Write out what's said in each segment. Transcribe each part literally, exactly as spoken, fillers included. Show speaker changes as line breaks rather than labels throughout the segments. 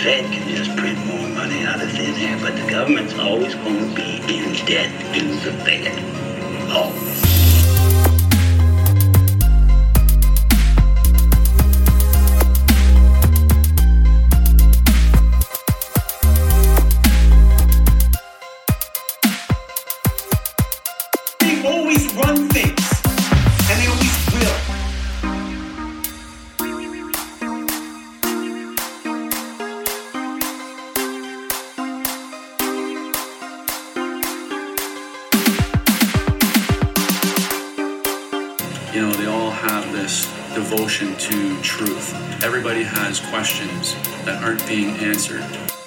Fed can just print more money out of thin air, but the government's always going to be in debt to the Fed. Always.
They always run things, and they always will.
You know, they all have this devotion to truth. Everybody has questions that aren't being answered.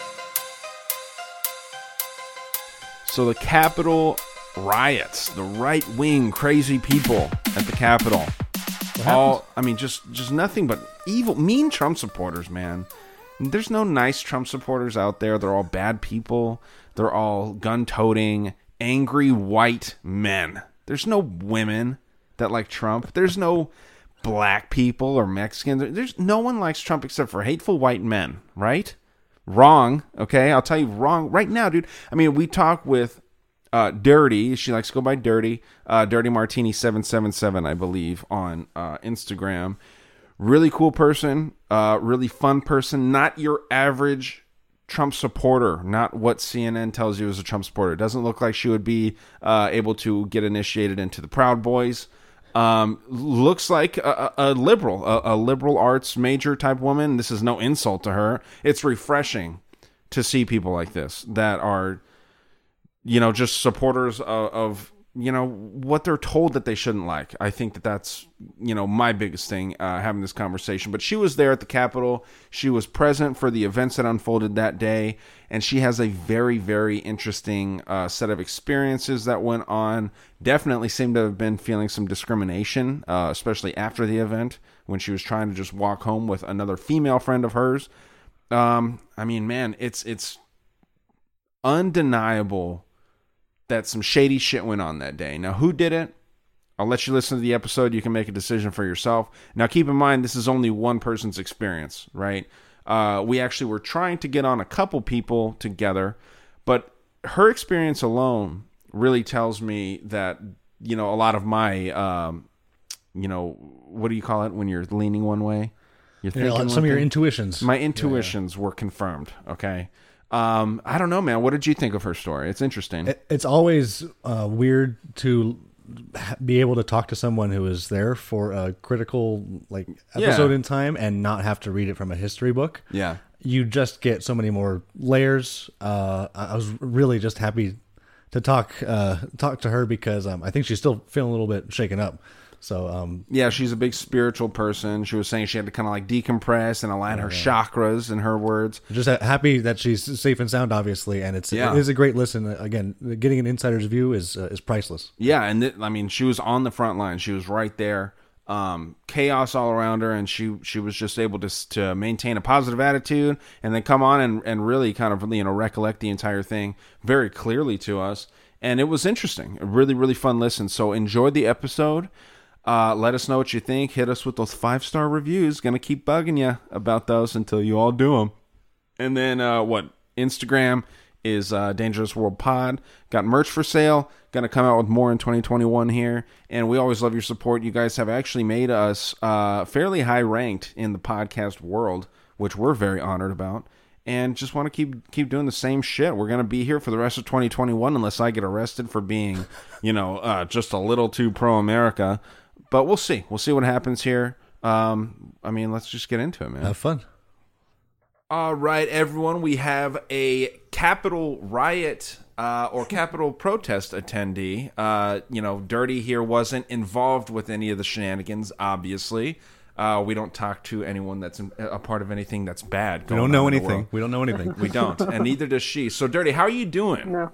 So the Capitol riots, the right-wing crazy people at the Capitol. All, I mean, just, just nothing but evil, mean Trump supporters, man. There's no nice Trump supporters out there. They're all bad people. They're all gun-toting, angry white men. There's no women that like Trump. There's no black people or Mexicans. There's no one likes Trump except for hateful white men, right? Wrong, okay? I'll tell you wrong right now, dude. I mean, we talk with uh, Dirty. She likes to go by Dirty. Uh, Dirty Martini seven seven seven, I believe, on uh, Instagram. Really cool person. Uh, really fun person. Not your average Trump supporter. Not what C N N tells you is a Trump supporter. It doesn't look like she would be uh, able to get initiated into the Proud Boys. Um, looks like a, a liberal, a, a liberal arts major type woman. This is no insult to her. It's refreshing to see people like this that are, you know, just supporters of, of you know, what they're told that they shouldn't like. I think that that's, you know, my biggest thing, uh, having this conversation. But she was there at the Capitol. She was present for the events that unfolded that day. And she has a very, very interesting uh, set of experiences that went on. Definitely seemed to have been feeling some discrimination, uh, especially after the event when she was trying to just walk home with another female friend of hers. Um, I mean, man, it's it's undeniable that some shady shit went on that day. Now, who did it? I'll let you listen to the episode. You can make a decision for yourself. Now, keep in mind, this is only one person's experience, right? Uh, we actually were trying to get on a couple people together, but her experience alone really tells me that, you know, a lot of my, um, you know, what do you call it when you're leaning one way? You're
thinking yeah, some of your intuitions.
My intuitions yeah, yeah. were confirmed, okay? Um, I don't know, man. What did you think of her story? It's interesting.
It, it's always uh, weird to be able to talk to someone who is there for a critical like episode
yeah.
in time and not have to read it from a history book.
Yeah.
You just get so many more layers. Uh, I was really just happy to talk uh, talk to her because um, I think she's still feeling a little bit shaken up. So um,
yeah, she's a big spiritual person. She was saying she had to kind of like decompress and align her yeah. chakras, in her words.
Just happy that she's safe and sound, obviously, and it's yeah. it is a great listen. Again, getting an insider's view is uh, is priceless.
Yeah, and th- I mean, she was on the front line. She was right there. Um, chaos all around her, and she she was just able to to maintain a positive attitude, and then come on and and really kind of you know recollect the entire thing very clearly to us. And it was interesting, a really really fun listen. So enjoy the episode. Uh, let us know what you think. Hit us with those five-star reviews. Gonna keep bugging you about those until you all do them. And then, uh, what? Instagram is uh, Dangerous World Pod. Got merch for sale. Gonna come out with more in twenty twenty-one here. And we always love your support. You guys have actually made us uh, fairly high-ranked in the podcast world, which we're very honored about. And just want to keep keep doing the same shit. We're going to be here for the rest of twenty twenty-one unless I get arrested for being, you know, uh, just a little too pro-America. But we'll see. We'll see what happens here. Um, I mean, let's just get into it, man.
Have fun.
All right, everyone. We have a Capitol riot uh, or Capitol protest attendee. Uh, you know, Dirty here wasn't involved with any of the shenanigans, obviously. Uh, we don't talk to anyone that's a part of anything that's bad.
We don't know anything. We don't know anything.
We don't. And neither does she. So, Dirty, how are you doing?
No.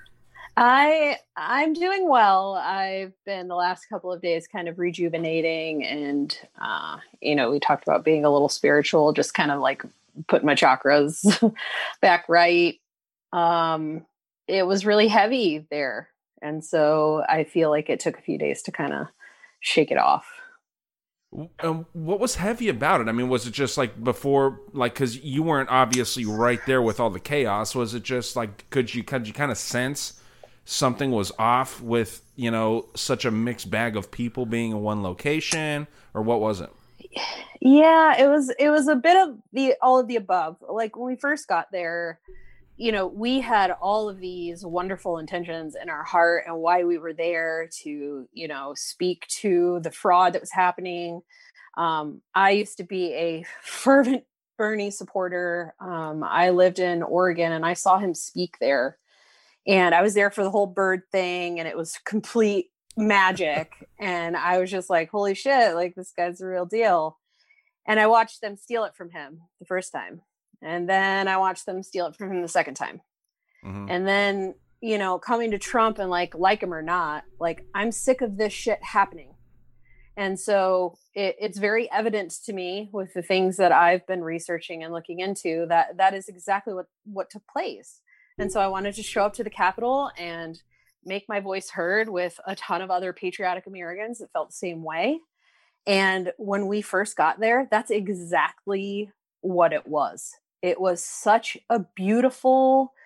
I I'm doing well. I've been the last couple of days kind of rejuvenating, and uh, you know, we talked about being a little spiritual, just kind of like putting my chakras back right. Um, it was really heavy there, and so I feel like it took a few days to kind of shake it off.
Um, what was heavy about it? I mean, was it just like before, like, because you weren't obviously right there with all the chaos. Was it just like, could you could you kind of sense something was off with, you know, such a mixed bag of people being in one location, or what was it?
Yeah, it was it was a bit of the all of the above. Like when we first got there, you know, we had all of these wonderful intentions in our heart and why we were there to, you know, speak to the fraud that was happening. Um, I used to be a fervent Bernie supporter. Um, I lived in Oregon and I saw him speak there. And I was there for the whole bird thing and it was complete magic. And I was just like, holy shit, like this guy's the real deal. And I watched them steal it from him the first time. And then I watched them steal it from him the second time. Mm-hmm. And then, you know, coming to Trump and like, like him or not, like, I'm sick of this shit happening. And so it, it's very evident to me with the things that I've been researching and looking into that that is exactly what, what took place. And so I wanted to show up to the Capitol and make my voice heard with a ton of other patriotic Americans that felt the same way. And when we first got there, that's exactly what it was. It was such a beautiful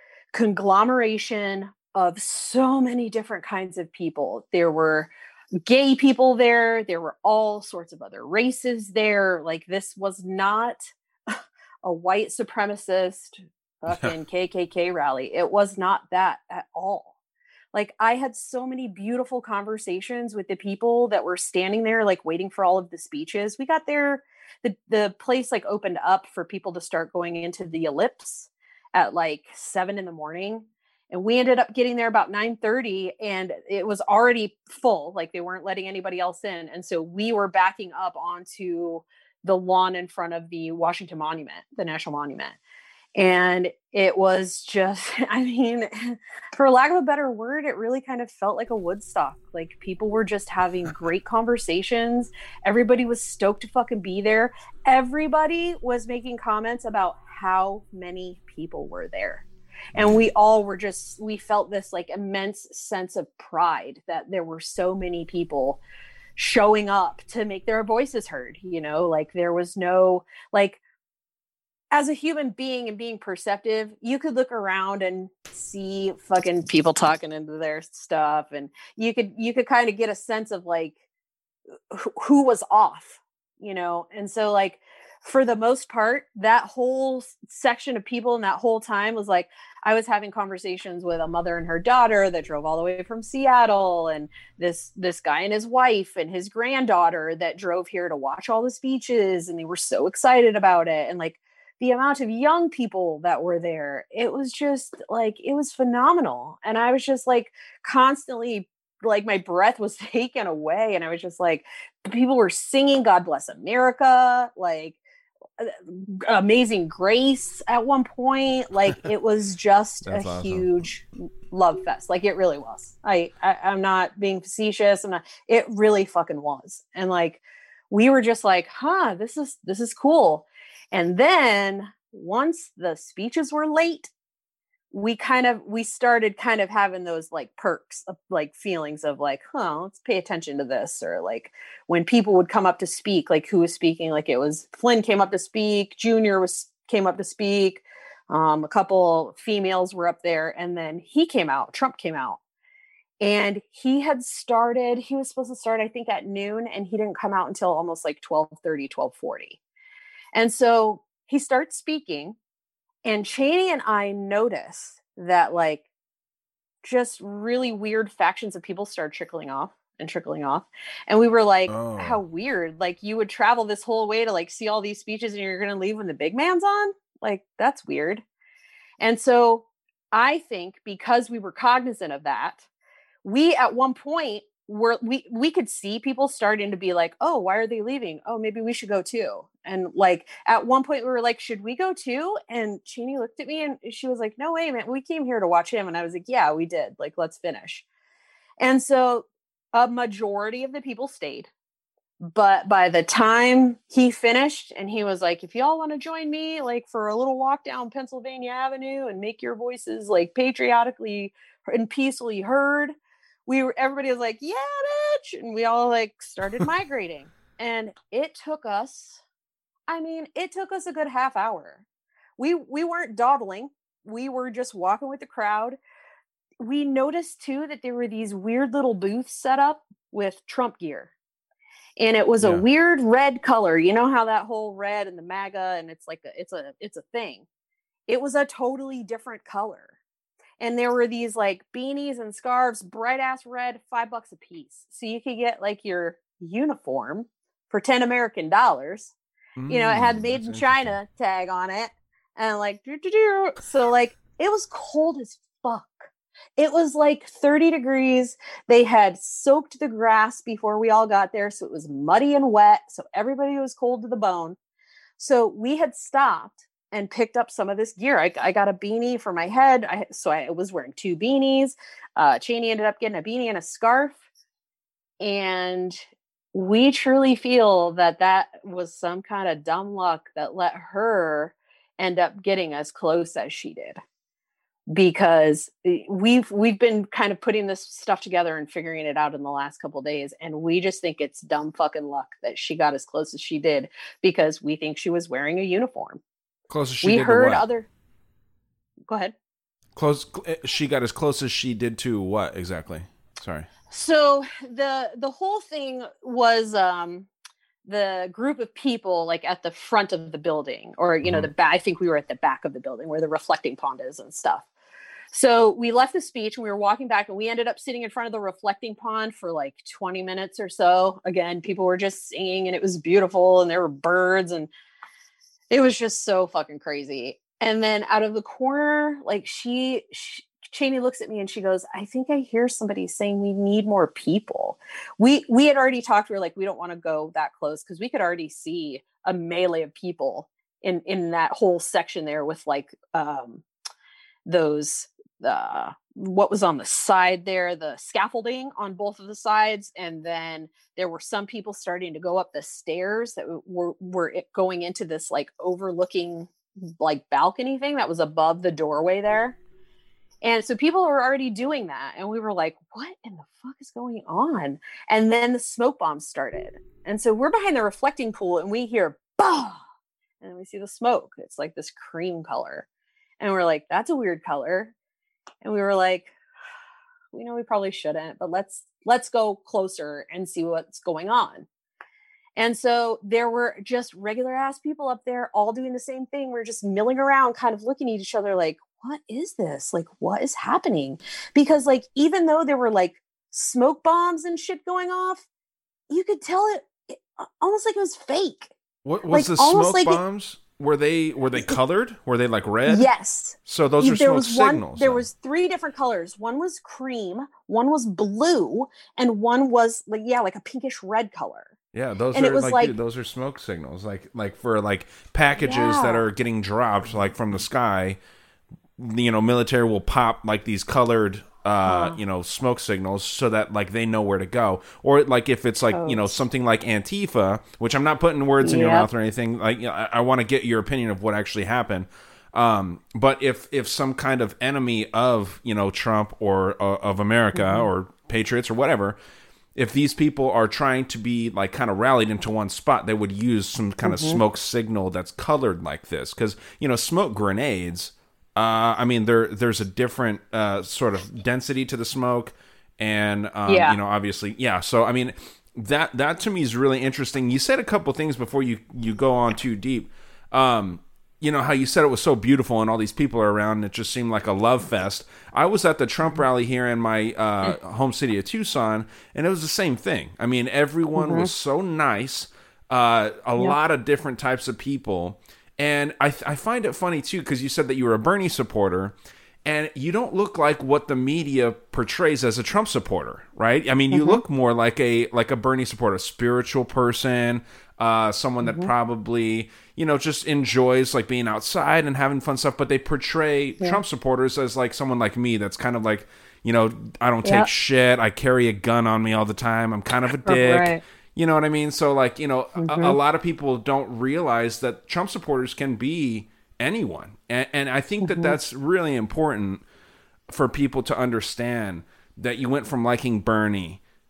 conglomeration of so many different kinds of people. There were gay people there. There were all sorts of other races there. Like, this was not a white supremacist fucking K K K rally. It was not that at all. Like, I had so many beautiful conversations with the people that were standing there, like waiting for all of the speeches. We got there, the, the place like opened up for people to start going into the ellipse at like seven in the morning. And we ended up getting there about nine thirty and it was already full. Like, they weren't letting anybody else in. And so we were backing up onto the lawn in front of the Washington Monument, the National Monument. And it was just, I mean, for lack of a better word, it really kind of felt like a Woodstock. Like, people were just having great conversations. Everybody was stoked to fucking be there. Everybody was making comments about how many people were there. And we all were just, we felt this like immense sense of pride that there were so many people showing up to make their voices heard. You know, like, there was no, like, as a human being and being perceptive, you could look around and see fucking people talking into their stuff. And you could, you could kind of get a sense of like who was off, you know? And so like, for the most part, that whole section of people in that whole time was like, I was having conversations with a mother and her daughter that drove all the way from Seattle, and this, this guy and his wife and his granddaughter that drove here to watch all the speeches. And they were so excited about it. And like, the amount of young people that were there, it was just like, it was phenomenal. And I was just like constantly, like, my breath was taken away. And I was just like, people were singing God Bless America, like Amazing Grace at one point. Like, it was just a awesome. huge love fest. Like, it really was. I, I, I'm not being facetious. I'm not, it really fucking was. And like, we were just like, huh, this is, this is cool. And then once the speeches were late, we kind of, we started kind of having those like perks of like feelings of like, huh, let's pay attention to this. Or like when people would come up to speak, like who was speaking, like it was Flynn came up to speak, Junior was came up to speak. Um, a couple females were up there, and then he came out, Trump came out, and he had started, he was supposed to start, I think at noon, and he didn't come out until almost like twelve thirty, twelve forty. And so he starts speaking, and Cheney and I notice that like just really weird factions of people start trickling off and trickling off. And we were like, oh. How weird. Like, you would travel this whole way to like see all these speeches and you're going to leave when the big man's on? Like, that's weird. And so I think because we were cognizant of that, we at one point were, we, we could see people starting to be like, oh, why are they leaving? Oh, maybe we should go too. And like, at one point we were like, should we go too? And Cheney looked at me and she was like, no, wait a minute. We came here to watch him. And I was like, yeah, we did. Like, let's finish. And so a majority of the people stayed. But by the time he finished and he was like, if y'all want to join me, like for a little walk down Pennsylvania Avenue and make your voices like patriotically and peacefully heard, we were, everybody was like, yeah, bitch. And we all like started migrating. And it took us, I mean, it took us a good half hour. We we weren't dawdling. We were just walking with the crowd. We noticed too that there were these weird little booths set up with Trump gear. And it was
Yeah.
a weird red color. You know how that whole red and the MAGA, and it's like a, it's a it's a thing. It was a totally different color. And there were these like beanies and scarves, bright ass red, five bucks a piece. So you could get like your uniform for ten American dollars.
Mm,
You know, it had made
that's
in China tag on it. And like, doo, doo, doo. So like, it was cold as fuck. It was like thirty degrees. They had soaked the grass before we all got there. So it was muddy and wet. So everybody was cold to the bone. So we had stopped and picked up some of this gear. I, I got a beanie for my head. I, so I was wearing two beanies. Uh, Cheney ended up getting a beanie and a scarf. And we truly feel that that was some kind of dumb luck that let her end up getting as close as she did. Because we've we've been kind of putting this stuff together and figuring it out in the last couple of days, and we just think it's dumb fucking luck that she got as close as she did, because we think she was wearing a uniform.
Close as she
We
did to
heard
what?
other. Go ahead.
Close. She got as close as she did to what exactly? Sorry.
So the the whole thing was um, the group of people like at the front of the building, or you know,
Mhm.
the back. I think we were at the back of the building where the reflecting pond is and stuff. So we left the speech and we were walking back, and we ended up sitting in front of the reflecting pond for like twenty minutes or so. Again, people were just singing and it was beautiful, and there were birds, and it was just so fucking crazy. And then out of the corner, like she, she Cheney looks at me and she goes, I think I hear somebody saying we need more people. We we had already talked. We were like, we don't want to go that close, because we could already see a melee of people in, in that whole section there with like um, those, uh, what was on the side there, the scaffolding on both of the sides. And then there were some people starting to go up the stairs that were, were going into this like overlooking like balcony thing that was above the doorway there. And so people were already doing that. And we were like, what in the fuck is going on? And then the smoke bombs started. And so we're behind the reflecting pool and we hear, bah! And then we see the smoke. It's like this cream color. And we're like, that's a weird color. And we were like, we know we probably shouldn't, but let's, let's go closer and see what's going on. And so there were just regular ass people up there all doing the same thing. We're just milling around, kind of looking at each other like, what is this? Like, what is happening? Because like, even though there were like smoke bombs and shit going off, you could tell it, it almost like it was fake.
What was
Like,
the
almost
smoke
like it-
bombs? Were they were they colored? Were they like red?
Yes.
So those are
there
smoke
was
signals.
one, there
then.
was three different colors. One was cream, one was blue, and one was like, yeah, like a pinkish red color.
Yeah, those
And it
are
was
like,
like-
dude, those are smoke signals. Like like for like packages
Yeah.
that are getting dropped like from the sky. You know, military will pop like these colored uh,
Huh.
you know, smoke signals so that like they know where to go. Or like if it's like, you know,
Codes.
something like Antifa, which I'm not putting words in your
Yep.
mouth or anything. Like, you know, I, I want to get your opinion of what actually happened. Um, but if if some kind of enemy of, you know, Trump or uh, of America
Mm-hmm.
or patriots or whatever, if these people are trying to be like kind of rallied into one spot, they would use some kind
Mm-hmm.
of smoke signal that's colored like this. Because, you know, smoke grenades, uh, I mean, there there's a different uh, sort of density to the smoke. And, um,
Yeah.
you know, obviously, yeah. So, I mean, that that to me is really interesting. You said a couple things before you, you go on too deep. Um, you know, how you said it was so beautiful and all these people are around and it just seemed like a love fest. I was at the Trump rally here in my uh, home city of Tucson, and it was the same thing. I mean, everyone was so nice, uh, a lot of different types of people. And I, I find it funny, too, because you said that you were a Bernie supporter, and you don't look like what the media portrays as a Trump supporter, right? I mean, you look more like a like a Bernie supporter, a spiritual person, uh, someone that probably, you know, just enjoys like being outside and having fun stuff. But they portray Trump supporters as like someone like me that's kind of like, you know, I don't take
Yep.
shit. I carry a gun on me all the time. I'm kind of a dick.
Right.
You know what I mean? So like, you know, a, a lot of people don't realize that Trump supporters can be anyone. And, and I think that that's really important for people to understand, that you went from liking Bernie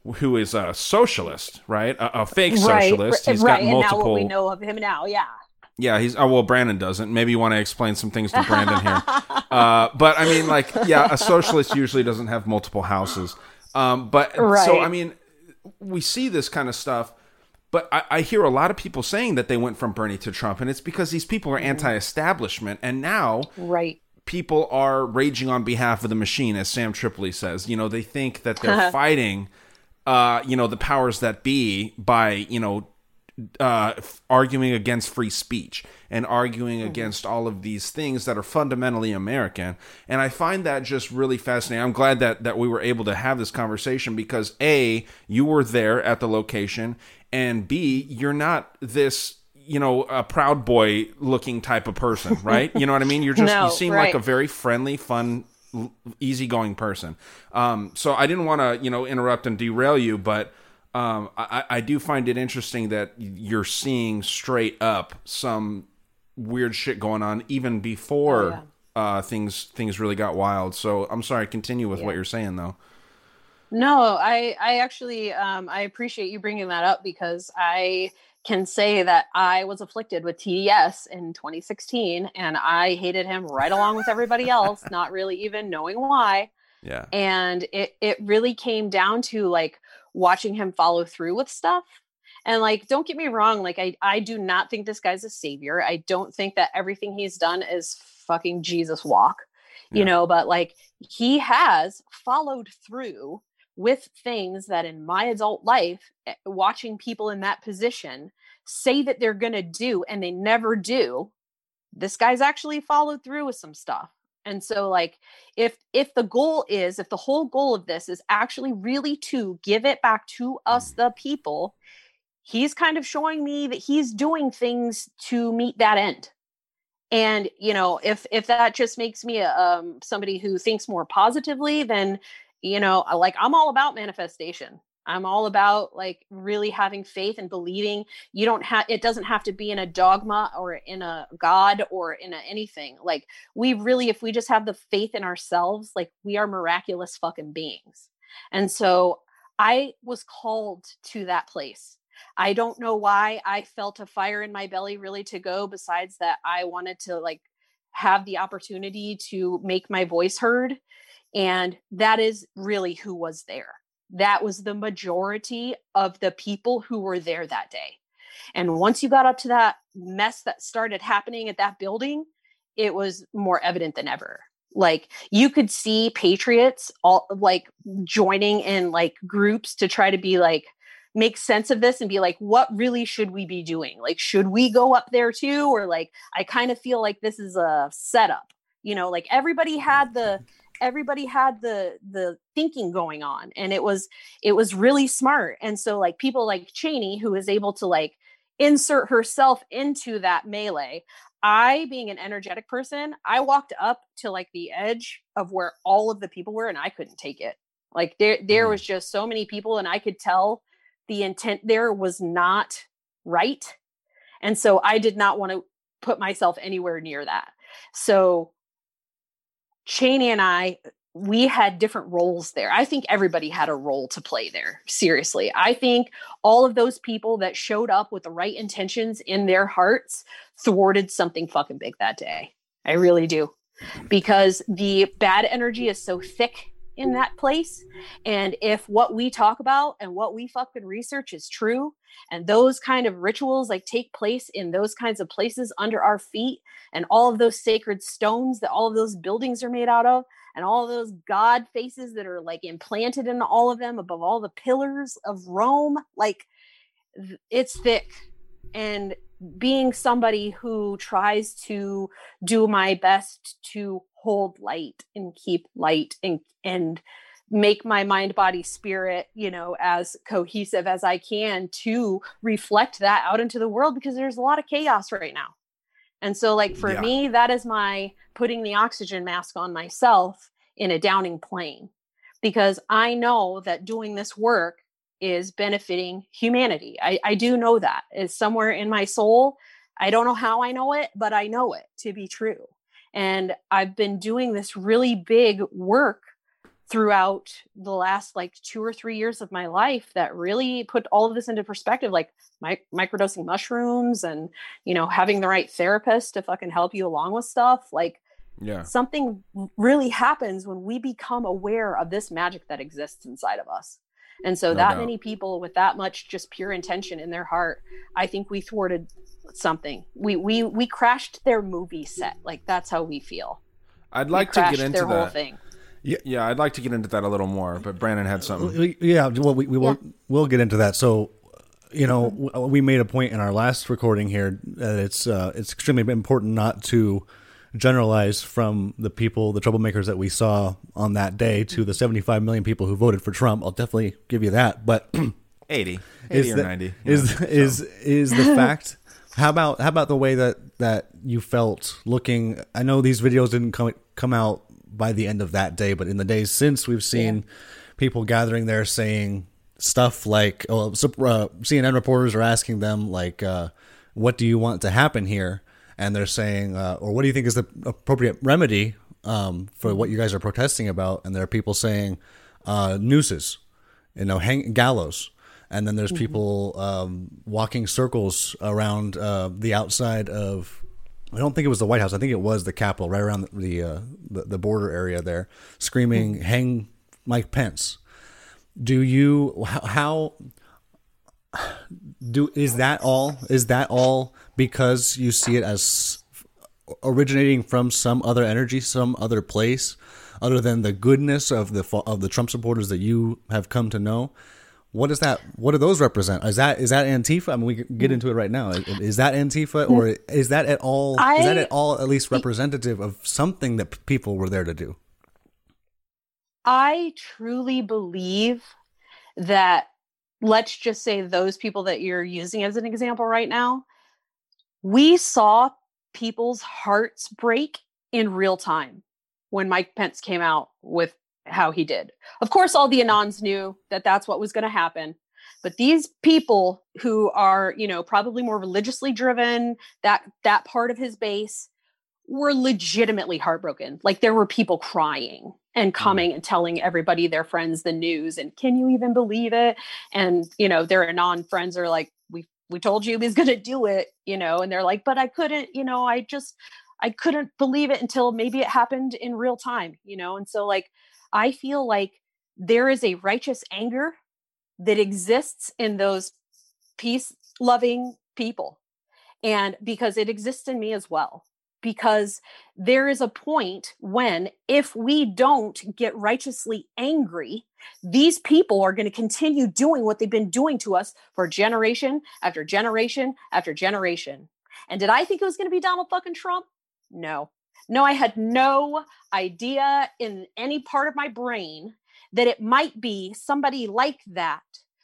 who is a socialist, right? A, a fake
Right,
socialist. He's
right.
got
And now
multiple.
what we know of him now, yeah.
Yeah, he's. Oh well, Brandon doesn't. Maybe you want to explain some things to Brandon here. Uh, but I mean, like, yeah, a socialist usually doesn't have multiple houses. Um, but
Right.
so I mean, we see this kind of stuff. But I, I hear a lot of people saying that they went from Bernie to Trump, and it's because these people are anti-establishment, and now
Right.
people are raging on behalf of the machine, as Sam Tripoli says. You know, they think that they're fighting, uh, you know, the powers that be by, you know, uh, f- arguing against free speech and arguing mm-hmm. against all of these things that are fundamentally American. And I find that just really fascinating. I'm glad that, that we were able to have this conversation because A, you were there at the location, and B, you're not this, you know, a Proud Boy looking type of person, right? You know what I mean? You're just,
No,
you seem
right.
like a very friendly, fun, l- easygoing person. Um, so I didn't want to, you know, interrupt and derail you, but um, I, I do find it interesting that you're seeing straight up some weird shit going on even before
Oh, yeah.
uh, things things really got wild. So I'm sorry, continue with
Yeah.
what you're saying though.
No, I I actually um, I appreciate you bringing that up because I can say that I was afflicted with T D S in twenty sixteen and I hated him right along with everybody else, not really even knowing why.
Yeah.
And it it really came down to like watching him follow through with stuff. And like, don't get me wrong, like I I do not think this guy's a savior. I don't think that everything he's done is fucking Jesus walk, you
Yeah.
know, but like he has followed through with things that in my adult life, watching people in that position say that they're going to do and they never do. This guy's actually followed through with some stuff. And so like, if, if the goal is, if the whole goal of this is actually really to give it back to us, the people, he's kind of showing me that he's doing things to meet that end. And, you know, if, if that just makes me um, somebody who thinks more positively, then you know, like I'm all about manifestation. I'm all about like really having faith and believing you don't have, it doesn't have to be in a dogma or in a God or in a anything. Like we really, if we just have the faith in ourselves, like we are miraculous fucking beings. And so I was called to that place. I don't know why I felt a fire in my belly really to go, besides that I wanted to like have the opportunity to make my voice heard. And that is really who was there. That was the majority of the people who were there that day. And once you got up to that mess that started happening at that building, it was more evident than ever. Like you could see patriots all like joining in like groups to try to be like, make sense of this and be like, what really should we be doing? Like, should we go up there too? Or like, I kind of feel like this is a setup, you know, like everybody had the, everybody had the the thinking going on, and it was it was really smart. And so like people like Cheney, who is able to like insert herself into that melee. I, being an energetic person, I walked up to like the edge of where all of the people were, and I couldn't take it. Like there there was just so many people, and I could tell the intent there was not right. And so I did not want to put myself anywhere near that. So Cheney and I, we had different roles there. I think everybody had a role to play there. Seriously. I think all of those people that showed up with the right intentions in their hearts thwarted something fucking big that day. I really do. Because the bad energy is so thick in that place. And if what we talk about and what we fucking research is true, and those kind of rituals like take place in those kinds of places under our feet, and all of those sacred stones that all of those buildings are made out of, and all of those God faces that are like implanted in all of them above all the pillars of Rome, like it's thick. And being somebody who tries to do my best to hold light and keep light and, and make my mind, body, spirit, you know, as cohesive as I can to reflect that out into the world, because there's a lot of chaos right now. And so like for
Yeah.
me, that is my putting the oxygen mask on myself in a downing plane, because I know that doing this work is benefiting humanity. I, I do know that is somewhere in my soul. I don't know how I know it, but I know it to be true. And I've been doing this really big work throughout the last like two or three years of my life that really put all of this into perspective, like my microdosing mushrooms and, you know, having the right therapist to fucking help you along with stuff. Like,
Yeah.
something really happens when we become aware of this magic that exists inside of us. And so
No
that
doubt.
many people with that much just pure intention in their heart, I think we thwarted something. We we we crashed their movie set. Like, that's how we feel.
I'd
We
like to
crashed
get into
their whole
that.
thing.
Yeah.
Yeah, I'd like to get into that a little more, but Brandon had something.
We- Yeah, well, we, we will
Yeah.
we'll get into that. So, you know, w- we made a point in our last recording here that it's uh, it's extremely important not to generalize from the people, the troublemakers that we saw on that day, to the seventy-five million people who voted for Trump. I'll definitely give you that. But
eighty. eighty
is
or
the-
ninety.
is
Yeah,
is
so.
is the fact? How about how about the way that that you felt looking? I know these videos didn't come come out by the end of that day, but in the days since, we've seen
Yeah.
people gathering there saying stuff like, oh, so, uh, C N N reporters are asking them like, uh, "What do you want to happen here?" And they're saying, uh, or what do you think is the appropriate remedy um, for what you guys are protesting about? And there are people saying uh, nooses, you know, hang gallows. And then there's people um, walking circles around uh, the outside of, I don't think it was the White House. I think it was the Capitol, right around the the, uh, the, the border area there, screaming, hang Mike Pence. Do you, how, do, is that all, is that all because you see it as originating from some other energy, some other place, other than the goodness of the, of the Trump supporters that you have come to know? What is that? What do those represent? Is that is that Antifa? I mean, we can get into it right now. Is, is that Antifa, or is that at all?
I,
is that at all at least representative of something that p- people were there to do?
I truly believe that, let's just say those people that you're using as an example right now, we saw people's hearts break in real time when Mike Pence came out with how he did. Of course, all the Anons knew that that's what was going to happen. But these people who are, you know, probably more religiously driven, that that part of his base, were legitimately heartbroken. Like, there were people crying and coming and telling everybody, their friends, the news, and can you even believe it? And, you know, their Anon friends are like, we we told you he was going to do it, you know, and they're like, but I couldn't, you know, I just, I couldn't believe it until maybe it happened in real time, you know? And so, like, I feel like there is a righteous anger that exists in those peace-loving people. And because it exists in me as well. Because there is a point when, if we don't get righteously angry, these people are going to continue doing what they've been doing to us for generation after generation after generation. And did I think it was going to be Donald fucking Trump? No. No, I had no idea in any part of my brain that it might be somebody like that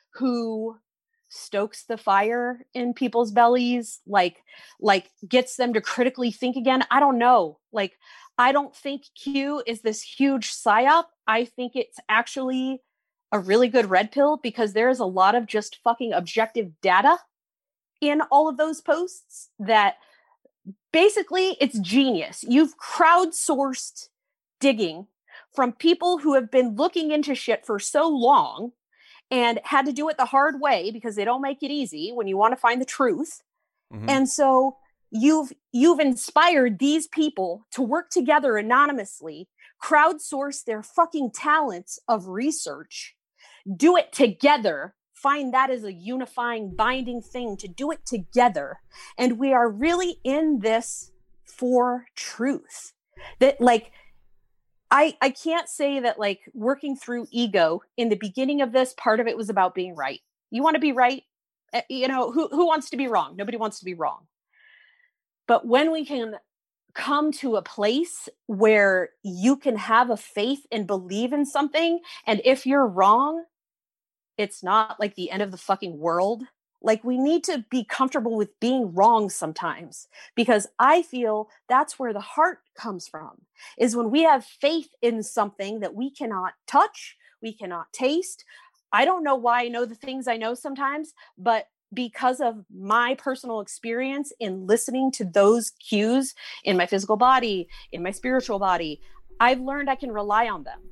who stokes the fire in people's bellies, like, like gets them to critically think again. I don't know. Like, I don't think Q is this huge psyop. I think it's actually a really good red pill, because there is a lot of just fucking objective data in all of those posts that basically it's genius. You've crowdsourced digging from people who have been looking into shit for so long and had to do it the hard way, because they don't make it easy when you want to find the truth.
Mhm.
And so you've you've inspired these people to work together anonymously, crowdsource their fucking talents of research, do it together, find that as a unifying, binding thing, to do it together. And we are really in this for truth. That, like, I, I can't say that, like, working through ego in the beginning of this, part of it was about being right. You want to be right? Uh, You know, who, who wants to be wrong? Nobody wants to be wrong. But when we can come to a place where you can have a faith and believe in something, and if you're wrong, it's not like the end of the fucking world. Like, we need to be comfortable with being wrong sometimes, because I feel that's where the heart comes from, is when we have faith in something that we cannot touch, we cannot taste. I don't know why I know the things I know sometimes, but because of my personal experience in listening to those cues in my physical body, in my spiritual body, I've learned I can rely on them.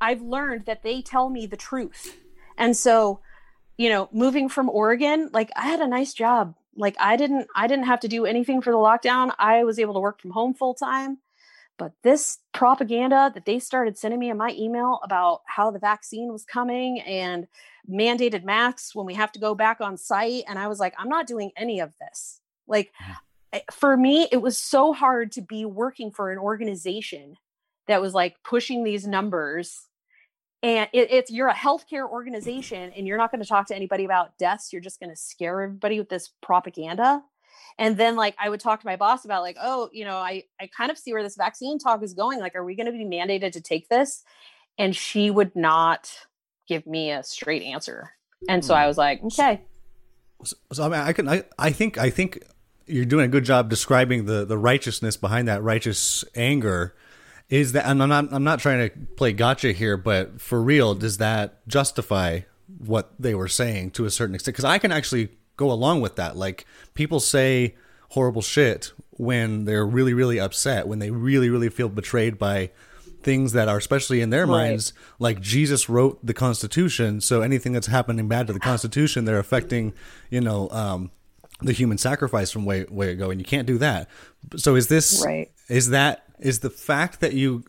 I've learned that they tell me the truth. And so, you know, moving from Oregon, like I had a nice job. Like I didn't, I didn't have to do anything for the lockdown. I was able to work from home full time. But this propaganda that they started sending me in my email about how the vaccine was coming and mandated masks when we have to go back on site. And I was like, I'm not doing any of this. Like for me, it was so hard to be working for an organization that was like pushing these numbers. And it, it's, you're a healthcare organization and you're not going to talk to anybody about deaths. You're just going to scare everybody with this propaganda. And then like, I would talk to my boss about like, oh, you know, I, I kind of see where this vaccine talk is going. Like, are we going to be mandated to take this? And she would not give me a straight answer. And so I was like, okay.
So, so I mean, I can, I, I think, I think you're doing a good job describing the, the righteousness behind that righteous anger. Is that, and I'm not, I'm not trying to play gotcha here, but for real, does that justify what they were saying to a certain extent? Because I can actually go along with that. Like people say horrible shit when they're really, really upset, when they really, really feel betrayed by things that are, especially in their
Right.
minds, like Jesus wrote the Constitution. So anything that's happening bad to the Constitution, they're affecting, you know, um, the human sacrifice from way, way ago. And you can't do that. So is this,
Right.
is that, is the fact that you,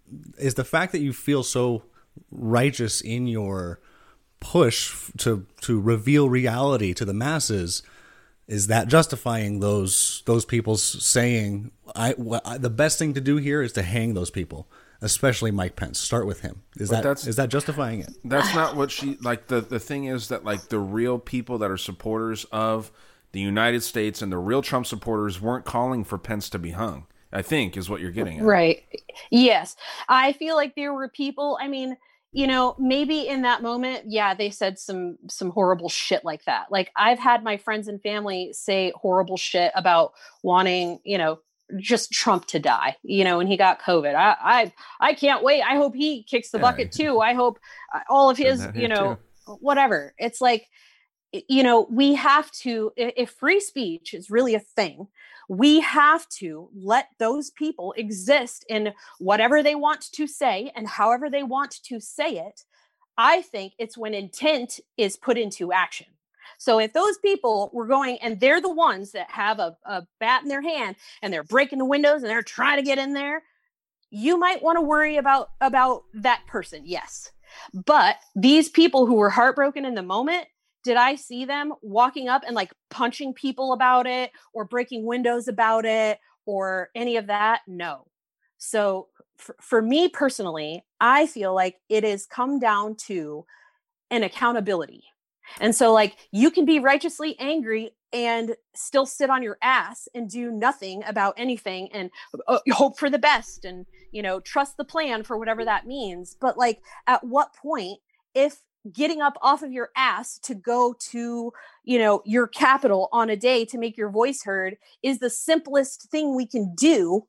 is the fact that you feel so righteous in your push to to reveal reality to the masses, is that justifying those those people's saying I, what, I the best thing to do here is to hang those people, especially Mike Pence? Start with him. Is
But
that
that's-
is that justifying it?
That's not what she like. The the thing is that like the real people that are supporters of the United States and the real Trump supporters weren't calling for Pence to be hung, I think is what you're getting at.
Right. Yes. I feel like there were people, I mean, you know, maybe in that moment, yeah, they said some some horrible shit like that. Like I've had my friends and family say horrible shit about wanting, you know, just Trump to die, you know, when he got COVID. I I, I can't wait. I hope he kicks the
Yeah.
bucket too. I hope uh, all of
Said
his,
that
you
here,
know, whatever. It's like, you know, we have to, i- if free speech is really a thing, we have to let those people exist in whatever they want to say and however they want to say it. I think it's when intent is put into action. So if those people were going and they're the ones that have a, a bat in their hand and they're breaking the windows and they're trying to get in there, you might want to worry about, about that person. Yes. But these people who were heartbroken in the moment, did I see them walking up and like punching people about it or breaking windows about it or any of that? No. So for, for me personally, I feel like it has come down to an accountability. And so like you can be righteously angry and still sit on your ass and do nothing about anything and uh, hope for the best and, you know, trust the plan for whatever that means. But like at what point, if getting up off of your ass to go to, you know, your capital on a day to make your voice heard is the simplest thing we can do,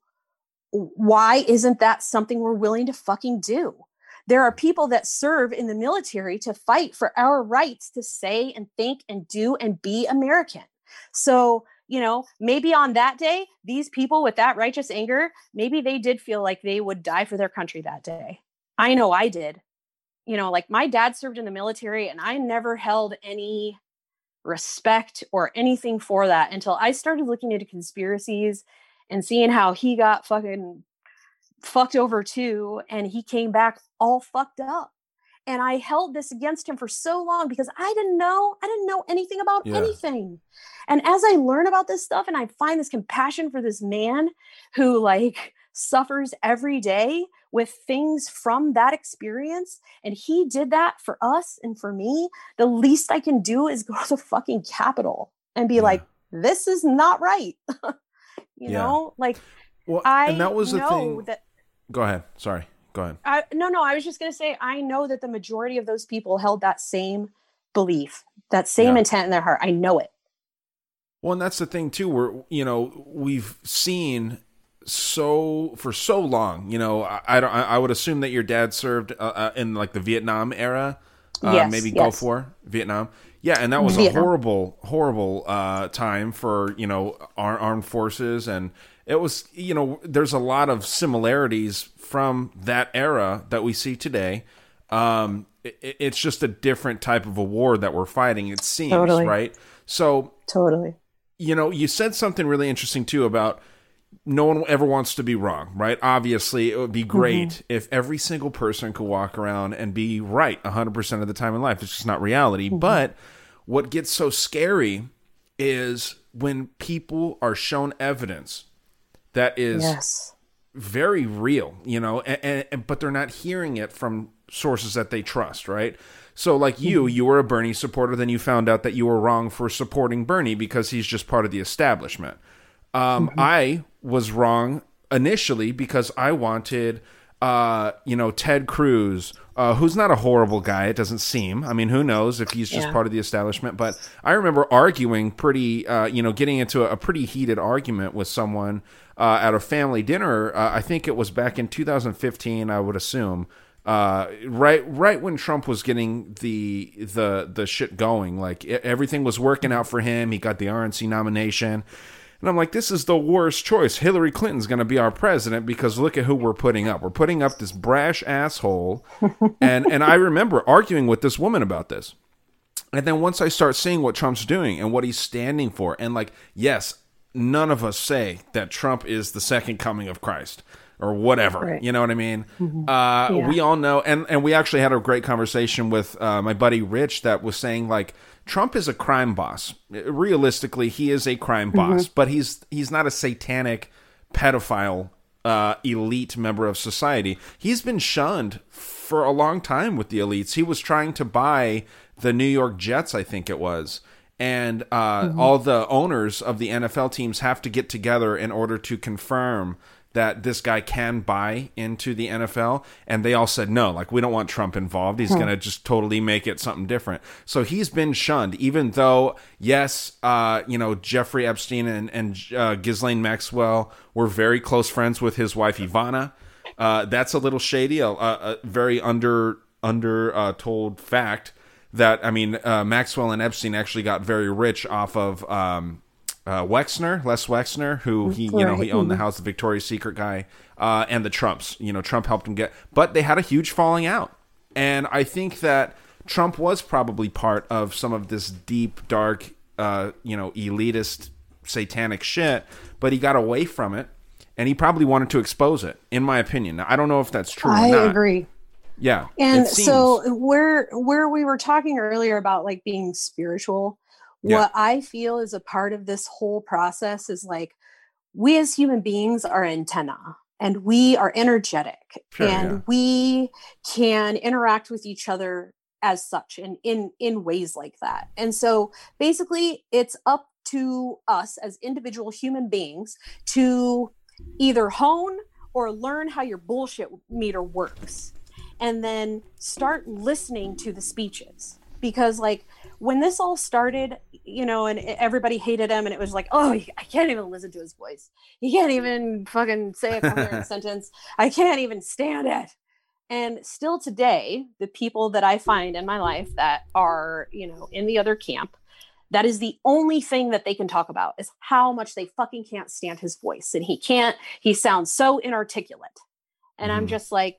why isn't that something we're willing to fucking do? There are people that serve in the military to fight for our rights to say and think and do and be American. So, you know, maybe on that day, these people with that righteous anger, maybe they did feel like they would die for their country that day. I know I did. You know, like my dad served in the military and I never held any respect or anything for that until I started looking into conspiracies and seeing how he got fucking fucked over too. And he came back all fucked up. And I held this against him for so long because I didn't know, I didn't know anything about
Yeah.
anything. And as I learn about this stuff and I find this compassion for this man who like suffers every day with things from that experience, and he did that for us and for me, the least I can do is go to the fucking Capitol and be
Yeah.
like, this is not right. you
Yeah.
know, like
Well,
I
and that was the
know
thing.
that
Go ahead. Sorry. Go ahead.
I, no, no, I was just going to say, I know that the majority of those people held that same belief, that same
Yeah.
intent in their heart. I know it.
Well, and that's the thing too. Where you know we've seen so for so long. You know, I I, don't, I would assume that your dad served uh, uh, in like the Vietnam era, uh,
Yes,
maybe
yes.
Gulf War, Vietnam. Yeah, and that was a
Vietnam.
horrible, horrible uh, time for, you know, our armed forces. And it was, you know, there's a lot of similarities from that era that we see today. Um, it, it's just a different type of a war that we're fighting, it seems,
Totally.
right? So,
Totally.
you know, you said something really interesting, too, about no one ever wants to be wrong, right? Obviously, it would be great mm-hmm. if every single person could walk around and be right one hundred percent of the time in life. It's just not reality. Mm-hmm. But what gets so scary is when people are shown evidence that is
Yes.
very real, you know, and, and but they're not hearing it from sources that they trust, right? So like you, you were a Bernie supporter, then you found out that you were wrong for supporting Bernie because he's just part of the establishment. Um, mm-hmm. I was wrong initially because I wanted, uh, you know, Ted Cruz, uh, who's not a horrible guy, it doesn't seem. I mean, who knows if he's just
Yeah.
part of the establishment. But I remember arguing pretty, uh, you know, getting into a, a pretty heated argument with someone uh, at a family dinner. Uh, I think it was back in two thousand fifteen, I would assume. Uh, right, right when Trump was getting the the the shit going, like everything was working out for him. He got the R N C nomination. And I'm like, this is the worst choice. Hillary Clinton's going to be our president because look at who we're putting up. We're putting up this brash asshole. and and I remember arguing with this woman about this. And then once I start seeing what Trump's doing and what he's standing for, and like, yes, none of us say that Trump is the second coming of Christ or whatever.
Right.
You know what I mean? Mm-hmm. Uh, yeah. We all know. And, and we actually had a great conversation with uh, my buddy Rich that was saying like, Trump is a crime boss. Realistically, he is a crime boss, mm-hmm. but he's he's not a satanic pedophile uh, elite member of society. He's been shunned for a long time with the elites. He was trying to buy the New York Jets, I think it was, and uh, mm-hmm. all the owners of the N F L teams have to get together in order to confirm that this guy can buy into the N F L, and they all said no, like we don't want Trump involved. He's hmm. going to just totally make it something different. So he's been shunned, even though, yes, uh, you know, Jeffrey Epstein and, and uh, Ghislaine Maxwell were very close friends with his wife Ivana. Uh, that's a little shady, a, a very under under uh, told fact that, I mean, uh, Maxwell and Epstein actually got very rich off of um, Uh, Wexner, Les Wexner, who he, you know, he owned the house, the Victoria's Secret guy, uh, and the Trumps. You know, Trump helped him get, but they had a huge falling out. And I think that Trump was probably part of some of this deep, dark, uh, you know, elitist, satanic shit, but he got away from it, and he probably wanted to expose it, in my opinion. Now, I don't know if that's true
I
or not.
agree.
Yeah.
And so where where we were talking earlier about like being spiritual, yeah. what I feel is a part of this whole process is like we as human beings are antenna and we are energetic
sure,
and
yeah.
we can interact with each other as such and in in ways like that. And so basically it's up to us as individual human beings to either hone or learn how your bullshit meter works. And then start listening to the speeches, because like when this all started, you know, and everybody hated him and it was like, oh, I can't even listen to his voice. He can't even fucking say a coherent sentence. I can't even stand it. And still today, the people that I find in my life that are, you know, in the other camp, that is the only thing that they can talk about is how much they fucking can't stand his voice. And he can't, he sounds so inarticulate. And I'm just like,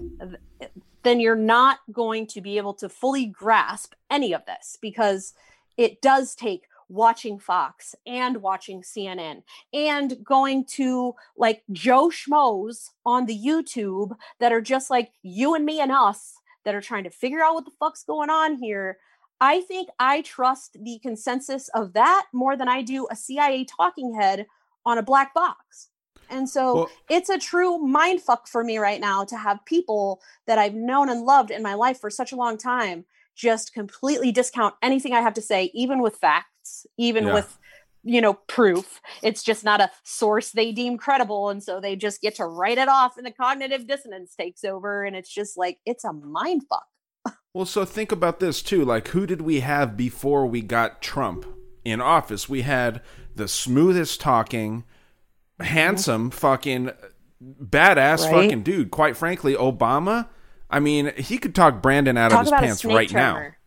then you're not going to be able to fully grasp any of this, because it does take watching Fox and watching C N N and going to like Joe Schmoes on the YouTube that are just like you and me and us that are trying to figure out what the fuck's going on here. I think I trust the consensus of that more than I do a C I A talking head on a black box. And so well, it's a true mind fuck for me right now to have people that I've known and loved in my life for such a long time just completely discount anything I have to say, even with facts, even yeah. with, you know, proof. It's just not a source they deem credible. And so they just get to write it off and the cognitive dissonance takes over. And it's just like, it's a mind fuck.
Well, so think about this too. Like, who did we have before we got Trump in office? We had the smoothest talking, handsome fucking badass right? fucking dude. Quite frankly, Obama, I mean, he could talk Brandon out
talk
of his pants right
charmer.
now.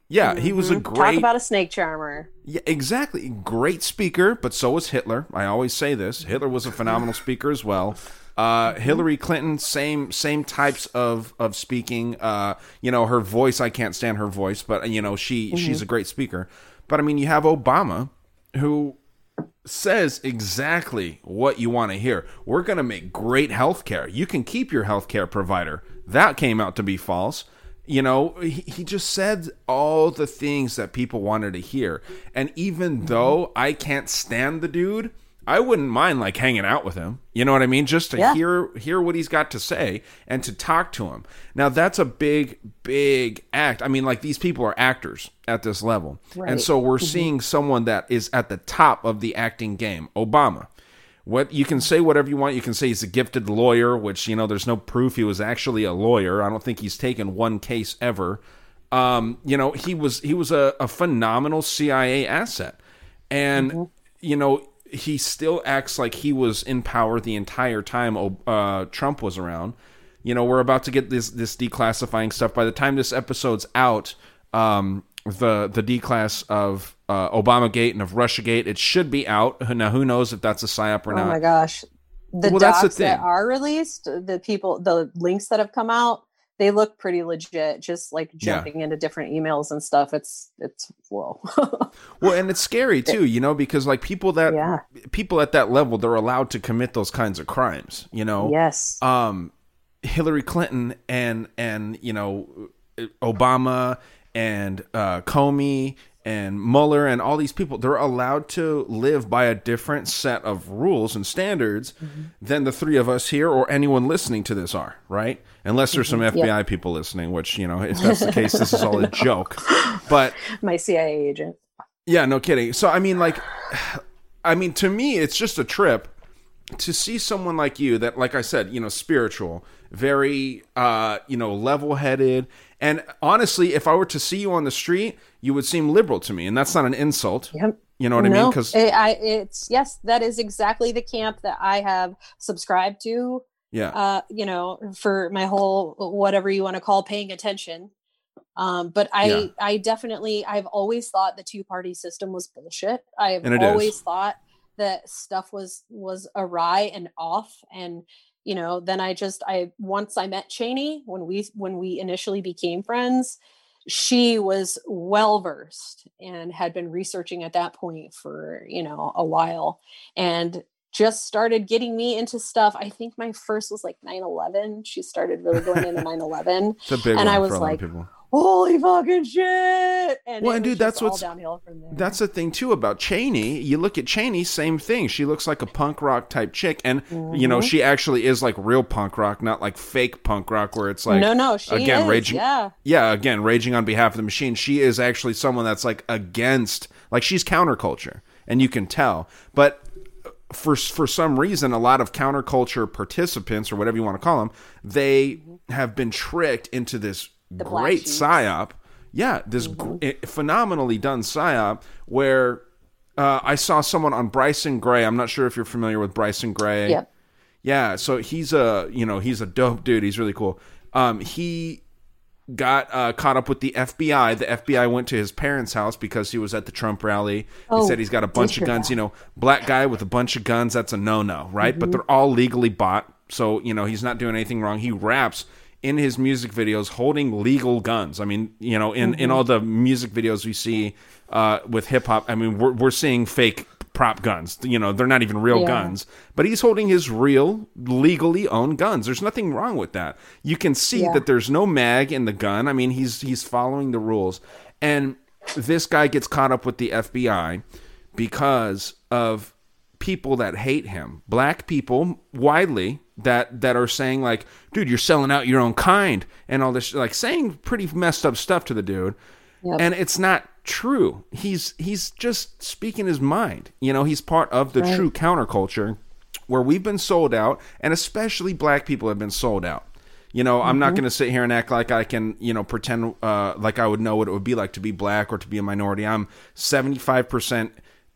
Yeah, he was a
Mhm.
great...
Talk about a snake charmer.
Yeah, exactly. Great speaker, but so was Hitler. I always say this. Hitler was a phenomenal speaker as well. Uh, Hillary Clinton, same same types of of speaking. Uh, you know, her voice, I can't stand her voice, but you know, she
Mm-hmm.
she's a great speaker. But I mean, you have Obama, who says exactly what you want to hear. We're going to make great healthcare. You can keep your healthcare provider. That came out to be false. You know, he, he just said all the things that people wanted to hear. And even though I can't stand the dude, I wouldn't mind like hanging out with him. You know what I mean? Just to
Yeah.
hear hear what he's got to say and to talk to him. Now that's a big, big act. I mean, like these people are actors at this level.
Right.
And so we're seeing someone that is at the top of the acting game, Obama. What you can say whatever you want. You can say he's a gifted lawyer, which, you know, there's no proof he was actually a lawyer. I don't think he's taken one case ever. Um, you know, he was he was a, a phenomenal C I A asset. And, mm-hmm. you know, he still acts like he was in power the entire time uh, Trump was around. You know, we're about to get this this declassifying stuff. By the time this episode's out, um, the the declass of uh, Obamagate and of Russiagate, it should be out. Now, who knows if that's a psyop or
oh
not?
my gosh, the
Well, that's
docs
the thing.
that are released, the people, the links that have come out, they look pretty legit. Just like jumping yeah. into different emails and stuff. It's it's whoa.
Well, and it's scary too, you know, because like people that
yeah.
people at that level, they're allowed to commit those kinds of crimes. You know,
yes.
Um, Hillary Clinton and and you know Obama and uh, Comey and Mueller and all these people, they're allowed to live by a different set of rules and standards mm-hmm. than the three of us here or anyone listening to this are, right? Unless there's some F B I yep. people listening, which, you know, if that's the case, this is all a joke. But
my C I A agent.
Yeah, no kidding. So, I mean, like, I mean, to me, it's just a trip to see someone like you that, like I said, you know, spiritual, very, uh, you know, level-headed. And honestly, if I were to see you on the street, you would seem liberal to me. And that's not an insult.
Yep.
You know what
no,
I mean? Because
it, I, it's, yes, that is exactly the camp that I have subscribed to.
Yeah.
Uh, you know, for my whole, whatever you want to call paying attention. Um, but I, yeah. I definitely, I've always thought the two-party system was bullshit. I have always
is.
thought that stuff was, was awry and off. And, you know, then I just, I, once I met Cheney, when we, when we initially became friends, she was well-versed and had been researching at that point for, you know, a while, and just started getting me into stuff. I think my first was like nine eleven. She started really going into nine eleven.
It's a big
and
one
I was
for a lot
like,
of people.
holy fucking shit. And
well,
it
and
was
dude, that's
all
what's
downhill from there.
That's the thing too about Cheney. You look at Cheney, same thing. She looks like a punk rock type chick, and
mm-hmm.
you know, she actually is like real punk rock, not like fake punk rock where it's like
no, no, she
again
is,
raging,
yeah,
yeah, again raging on behalf of the machine. She is actually someone that's like against, like she's counterculture, and you can tell, but. For for some reason, a lot of counterculture participants, or whatever you want to call them, they have been tricked into this
the
great psyop. Yeah, this
mm-hmm.
gr- phenomenally done psyop where uh, I saw someone on Bryson Gray. I'm not sure if you're familiar with Bryson Gray.
Yep.
Yeah, so he's a you know he's a dope dude. He's really cool. Um, he got uh, caught up with the F B I. The F B I went to his parents' house because he was at the Trump rally.
Oh,
he said he's got a bunch of guns.
that.
You know, black guy with a bunch of guns, that's a no-no, right? Mm-hmm. But they're all legally bought. So, you know, he's not doing anything wrong. He raps in his music videos holding legal guns. I mean, you know, in, mm-hmm. in all the music videos we see uh, with hip-hop, I mean, we're, we're seeing fake prop guns. You know, they're not even real
yeah.
guns. But he's holding his real, legally owned guns. There's nothing wrong with that. You can see
yeah.
that there's no mag in the gun. I mean, he's he's following the rules. And this guy gets caught up with the F B I because of people that hate him. Black people, widely, that, that are saying, like, dude, you're selling out your own kind. And all this, like, saying pretty messed up stuff to the dude. Yep. And it's not true. He's he's just speaking his mind. You know, he's part of the right. true counterculture where we've been sold out, and especially black people have been sold out. You know, mm-hmm. I'm not going to sit here and act like I can, you know, pretend uh, like I would know what it would be like to be black or to be a minority. I'm seventy-five percent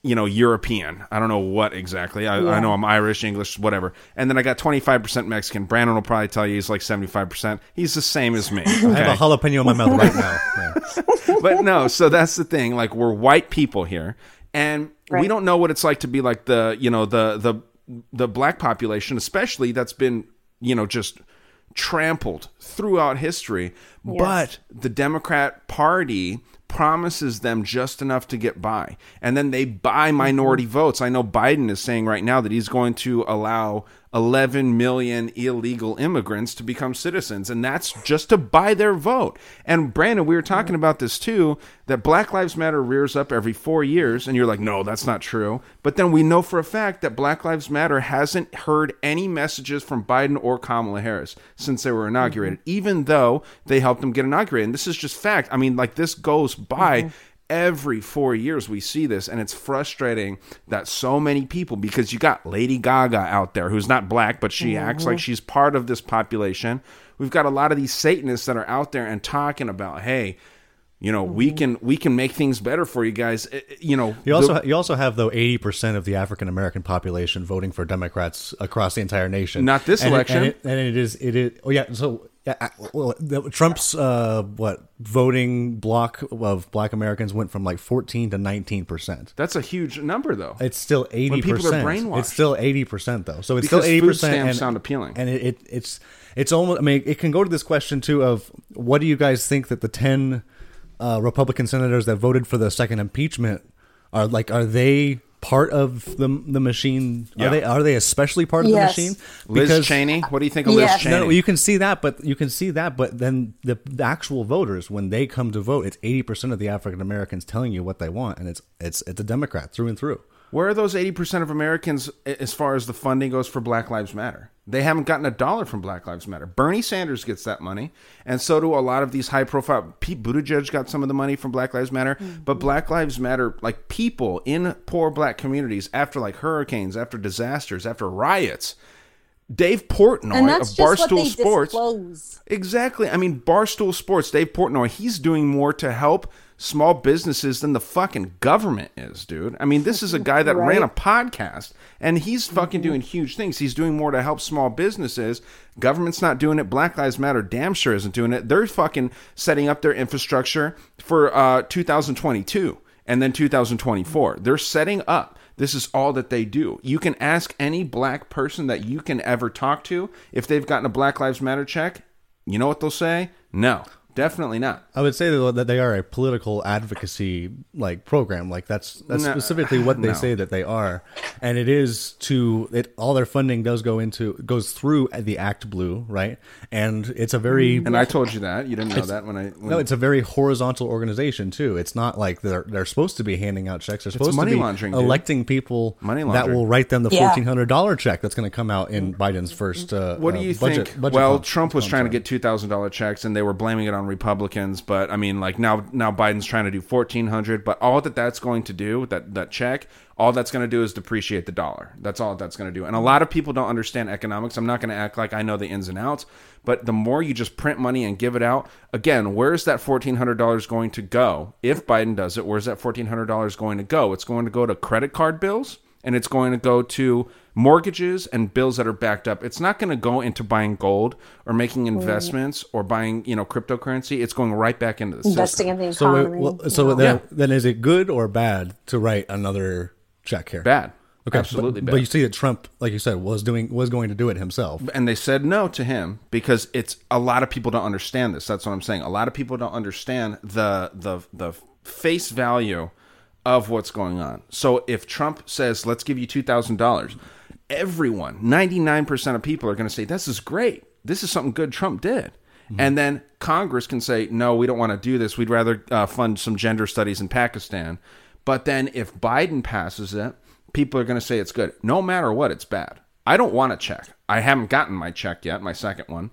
you know, European. I don't know what exactly. I,
Yeah.
I know I'm Irish, English, whatever. And then I got twenty-five percent Mexican. Brandon will probably tell you he's like seventy-five percent. He's the same as me.
I have a
Okay?
jalapeno in my mouth right now. Yeah.
But no, so that's the thing. Like, we're white people here, and we
Right.
don't know what it's like to be like the, you know, the the the black population, especially, that's been, you know, just trampled throughout history.
Yes.
But the Democrat Party promises them just enough to get by, and then they buy minority votes. I know Biden is saying right now that he's going to allow eleven million illegal immigrants to become citizens, and that's just to buy their vote. And Brandon, we were talking about this too, that Black Lives Matter rears up every four years, and you're like, no, that's not true. But then we know for a fact that Black Lives Matter hasn't heard any messages from Biden or Kamala Harris since they were inaugurated, even though they helped them get inaugurated. And this is just fact. I mean, like, this goes by every four years we see this, and it's frustrating that so many people, because you got Lady Gaga out there who's not black, but she acts like she's part of this population. We've got a lot of these Satanists that are out there and talking about, hey, you know, we can we can make things better for you guys. Eh, eh, You know,
You also
the-
you also have though eighty percent of the African American population voting for Democrats across the entire nation.
Not this
And it-
election.
and it, and it is it is oh yeah so yeah I- well, the, Trump's uh what voting block of Black Americans went from like fourteen to nineteen percent.
that's a huge number, though.
It's still eighty
people are
percent.
brainwashed.
It's still eighty percent though. So it's
Because
still eighty
food
percent.
stamps
and,
sound appealing.
And it, it it's it's almost. I mean, it can go to this question too of what do you guys think that the ten uh, Republican senators that voted for the second impeachment are like? Are they part of the the machine?
Yeah.
Are they are they especially part of
Yes.
the machine?
Liz Cheney? What do you think of
Yes.
Liz Cheney?
No, you can see that, but you can see that, but then the, the actual voters, when they come to vote, it's eighty percent of the African Americans telling you what they want, and it's it's it's a Democrat through and through.
Where are those eighty percent of Americans as far as the funding goes for Black Lives Matter? They haven't gotten a dollar from Black Lives Matter. Bernie Sanders gets that money, and so do a lot of these high-profile. Pete Buttigieg got some of the money from Black Lives Matter, but Black Lives Matter, like people in poor black communities, after like hurricanes, after disasters, after riots, Dave Portnoy
And
of
that's just what
Barstool
they
Sports.
disclose.
Exactly. I mean, Barstool Sports, Dave Portnoy, he's doing more to help small businesses than the fucking government is, dude. I mean, this is a guy that
Right.
ran a podcast, and he's fucking doing huge things. He's doing more to help small businesses. Government's not doing it. Black Lives Matter damn sure isn't doing it. They're fucking setting up their infrastructure for uh, two thousand twenty-two and then two thousand twenty-four. They're setting up. This is all that they do. You can ask any black person that you can ever talk to if they've gotten a Black Lives Matter check. You know what they'll say? No, definitely not.
I would say though that they are a political advocacy like program. Like that's that's
No,
specifically what they
no.
say that they are, and it is to it. All their funding does go into goes through the Act Blue, right? And it's a very
And I told you that. You didn't know that when I... When
no, it's a very horizontal organization too. It's not like they're they're supposed to be handing out checks. They're supposed
money
to be
laundering, dude.
electing people
Money
that
laundering.
will write them the
Yeah.
fourteen hundred dollar check that's going to come out in Biden's first. Uh,
What do
uh,
you
budget,
think?
budget
Well,
con-
Trump was trying to
contract.
get two thousand dollars checks, and they were blaming it on Republicans. But I mean, like now, now Biden's trying to do fourteen hundred. But all that that's going to do, that that check, all that's going to do is depreciate the dollar. That's all that's going to do. And a lot of people don't understand economics. I'm not going to act like I know the ins and outs. But the more you just print money and give it out, again, where's that fourteen hundred dollars going to go? If Biden does it, where's that fourteen hundred dollars going to go? It's going to go to credit card bills, and it's going to go to mortgages and bills that are backed up. It's not going to go into buying gold or making investments or buying, you know, cryptocurrency. It's going right back into the
Investing
system.
in the
So,
economy.
it, well, so
you know.
then, then is it good or bad to write another check here?
Bad.
Okay,
Absolutely
but,
bad.
but you see that Trump, like you said, was doing was going to do it himself.
And they said no to him because it's a lot of people don't understand this. That's what I'm saying. A lot of people don't understand the the the face value of what's going on. So if Trump says, let's give you two thousand dollars, everyone, ninety-nine percent of people are going to say, this is great. This is something good Trump did. Mm-hmm. And then Congress can say, no, we don't want to do this. We'd rather uh, fund some gender studies in Pakistan. But then if Biden passes it, people are going to say it's good. No matter what, it's bad. I don't want a check. I haven't gotten my check yet, my second one.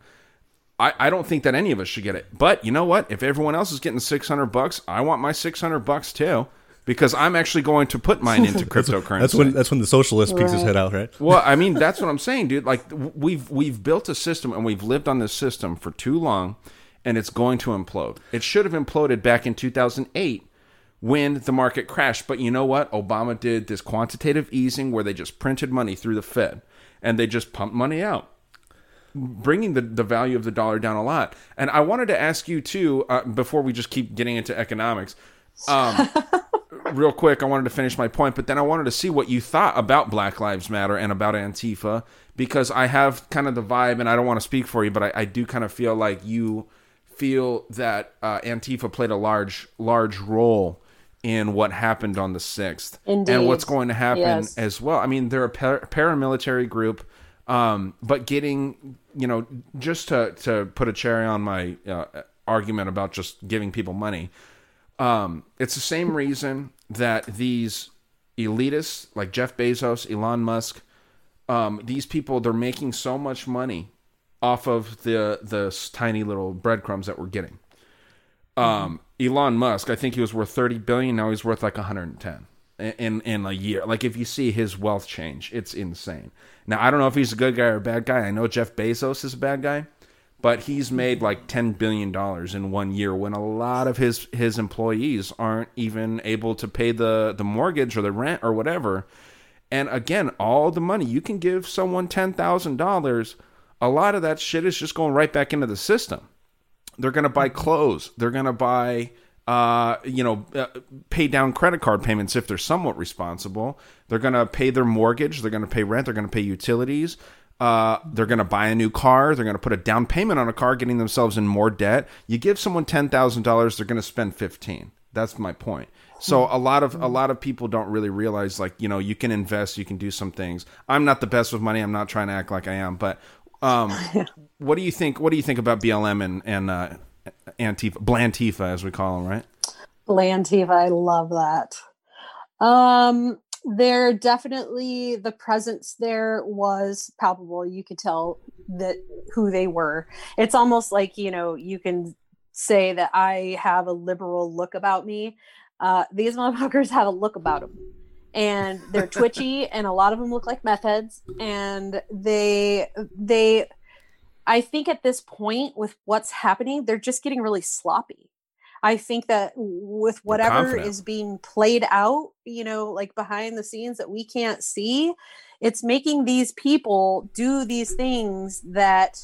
I, I don't think that any of us should get it. But you know what? If everyone else is getting six hundred bucks, I want my six hundred bucks too, because I'm actually going to put mine into cryptocurrency.
That's when that's when the socialist peeks his
Right.
head out, right?
Well, I mean, that's what I'm saying, dude. Like w- we've we've built a system and we've lived on this system for too long, and it's going to implode. It should have imploded back in two thousand eight when the market crashed. But you know what? Obama did this quantitative easing where they just printed money through the Fed and they just pumped money out, bringing the, the value of the dollar down a lot. And I wanted to ask you too, uh, before we just keep getting into economics, um, real quick, I wanted to finish my point, but then I wanted to see what you thought about Black Lives Matter and about Antifa, because I have kind of the vibe, and I don't want to speak for you, but I, I do kind of feel like you feel that uh, Antifa played a large, large role in what happened on the sixth.
Indeed.
And what's going to happen
Yes.
as well. I mean, they're a par- paramilitary group, um, but getting, you know, just to, to put a cherry on my uh, argument about just giving people money, um, it's the same reason that these elitists like Jeff Bezos, Elon Musk, um, these people, they're making so much money off of the the tiny little breadcrumbs that we're getting. Um, Elon Musk, I think he was worth thirty billion. Now he's worth like one hundred ten in in a year. Like, if you see his wealth change, it's insane. Now, I don't know if he's a good guy or a bad guy. I know Jeff Bezos is a bad guy, but he's made like ten billion dollars in one year when a lot of his, his employees aren't even able to pay the, the mortgage or the rent or whatever. And again, all the money, you can give someone ten thousand dollars, a lot of that shit is just going right back into the system. They're going to buy clothes. They're going to buy, uh, you know, uh, pay down credit card payments if they're somewhat responsible. They're going to pay their mortgage. They're going to pay rent. They're going to pay utilities. Uh, they're going to buy a new car. They're going to put a down payment on a car, getting themselves in more debt. You give someone ten thousand dollars, they're going to spend fifteen. That's my point. So a lot of a lot of people don't really realize, like, you know, you can invest, you can do some things. I'm not the best with money. I'm not trying to act like I am, but um, what do you think? What do you think about B L M and and uh, Antifa, Blantifa, as we call them, right?
Blantifa, I love that. Um, there definitely, the presence there was palpable. You could tell that who they were. It's almost like, you know, you can say that I have a liberal look about me. Uh, these motherfuckers have a look about them, and they're twitchy, and a lot of them look like meth heads, and they, they, I think at this point with what's happening, they're just getting really sloppy. I think that with whatever is being played out, you know, like behind the scenes that we can't see, it's making these people do these things that,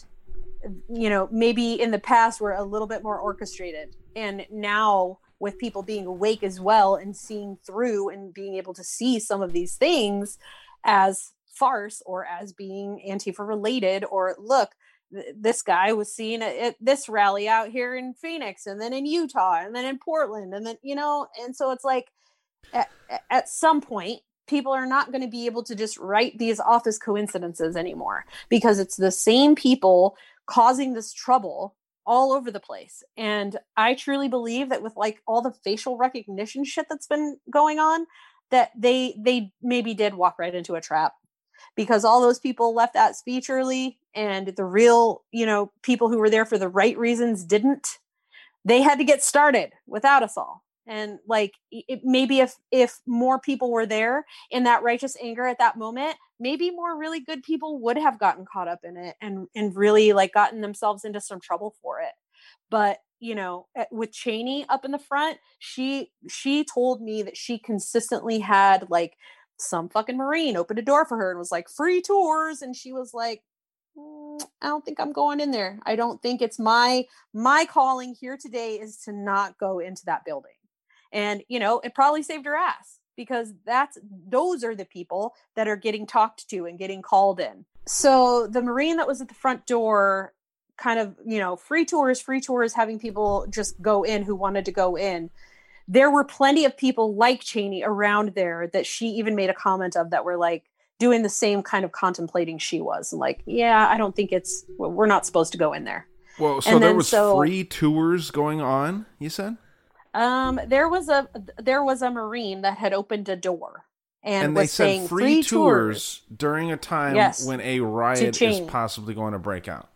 you know, maybe in the past were a little bit more orchestrated. And now with people being awake as well and seeing through and being able to see some of these things as farce or as being Antifa related, or look, this guy was seen at, at this rally out here in Phoenix, and then in Utah, and then in Portland, and then, you know, and so it's like at, at some point, people are not going to be able to just write these off as coincidences anymore, because it's the same people causing this trouble all over the place. And I truly believe that with like all the facial recognition shit that's been going on, that they they maybe did walk right into a trap, because all those people left that speech early, and the real, you know, people who were there for the right reasons didn't. They had to get started without us all. And like, it, maybe if if more people were there in that righteous anger at that moment, maybe more really good people would have gotten caught up in it and and really like gotten themselves into some trouble for it. But, you know, with Cheney up in the front, she she told me that she consistently had like some fucking Marine opened a door for her and was like, free tours, and she was like, mm, I don't think I'm going in there. I don't think it's my my calling here today is to not go into that building. And, you know, it probably saved her ass, because that's, those are the people that are getting talked to and getting called in. So the Marine that was at the front door kind of, you know, free tours, free tours, having people just go in who wanted to go in. There were plenty of people like Cheney around there that she even made a comment of that were like doing the same kind of contemplating she was. Like, yeah, I don't think it's, we're not supposed to go in there.
Well, so
and
there
then,
was
so,
free tours going on, you said?
Um, there was a there was a Marine that had opened a door and,
and
was
they said
saying
free,
free
tours,
tours
during a time
yes,
when a riot is possibly going to break out.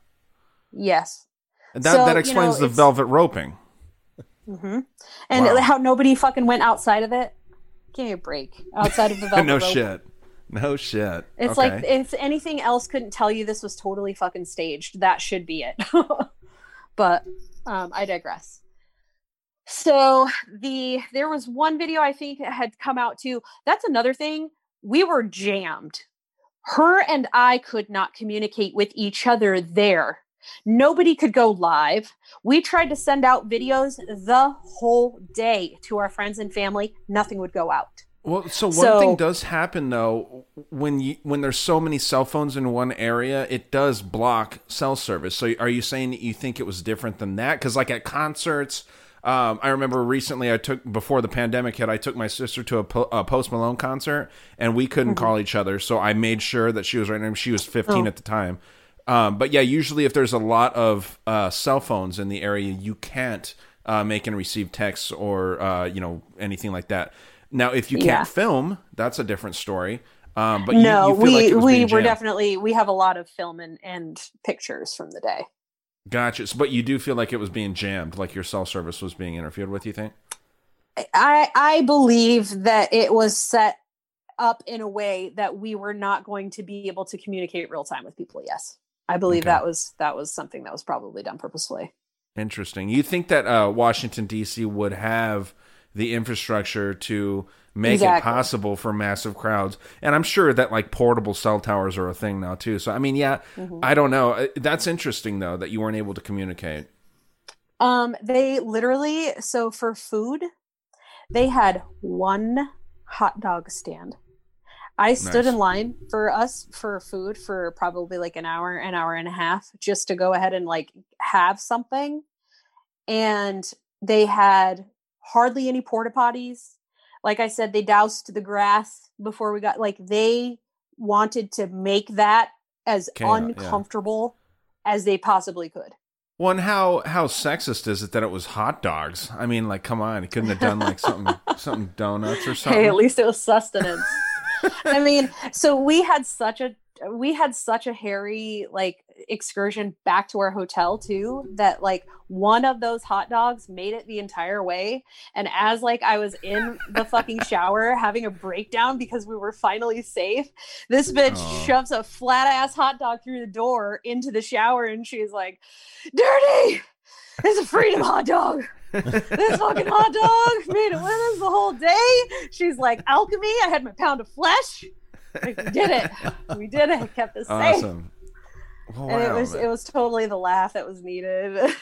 Yes,
and that
so,
that explains
you know,
the velvet roping.
Mm-hmm. And
wow.
how nobody fucking went outside of it. Give me a break. Outside of the velvet
no
rope.
shit. No shit.
It's
okay.
like if anything else couldn't tell you this was totally fucking staged, that should be it. But um, I digress. So the there was one video I think that had come out too. That's another thing. We were jammed. Her and I could not communicate with each other there. Nobody could go live. We tried to send out videos the whole day to our friends and family. Nothing would go out.
Well, so one
So-
thing does happen though when you when there's so many cell phones in one area, it does block cell service. So are you saying that you think it was different than that? Because like at concerts, um, I remember recently I took before the pandemic hit, I took my sister to a, po- a Post Malone concert, and we couldn't
Mm-hmm.
call each other. So I made sure that she was right. She was fifteen
Oh.
at the time. Um, but yeah, usually if there's a lot of uh, cell phones in the area, you can't uh, make and receive texts or uh, you know anything like that. Now, if you can't
Yeah.
film, that's a different story. Um, but you-
no,
you, feel
we
like it was
we
being
were
jammed.
definitely we have a lot of film and, and pictures from the day.
Gotcha. So- But you do feel like it was being jammed, like your cell service was being interfered with, you think?
I I believe that it was set up in a way that we were not going to be able to communicate real time with people. Yes, I believe
Okay.
that was that was something that was probably done purposefully.
Interesting. You think that uh, Washington, D C would have the infrastructure to make it
Exactly.
possible for massive crowds? And I'm sure that like portable cell towers are a thing now too. So, I mean, yeah,
Mm-hmm.
I don't know. Uh, That's interesting though, that you weren't able to communicate.
Um, they literally so for food, they had one hot dog stand. I stood
Nice.
in line for us for food for probably like an hour, an hour and a half, just to go ahead and like have something. And they had hardly any porta potties. Like I said, they doused the grass before we got like they wanted to make that as
Chaos, yeah.
uncomfortable as they possibly could.
Well, and how how sexist is it that it was hot dogs? I mean, like, come on, he couldn't have done like something something donuts or something.
Hey, at least it was sustenance. I mean, so we had such a we had such a hairy like excursion back to our hotel too, that like one of those hot dogs made it the entire way. And as like I was in the fucking shower having a breakdown because we were finally safe, this bitch
Oh.
shoves a flat ass hot dog through the door into the shower, and she's like, "Dirty! It's a freedom hot dog." This fucking hot dog made it with us the whole day. She's like, alchemy. I had my pound of flesh. Like, we did it. We did it. Kept us safe.
Awesome. Well,
And it
wow,
was
man.
it was totally the laugh that was needed.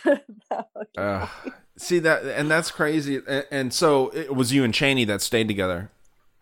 Uh, see that, and that's crazy. And, and so it was you and Cheney that stayed together.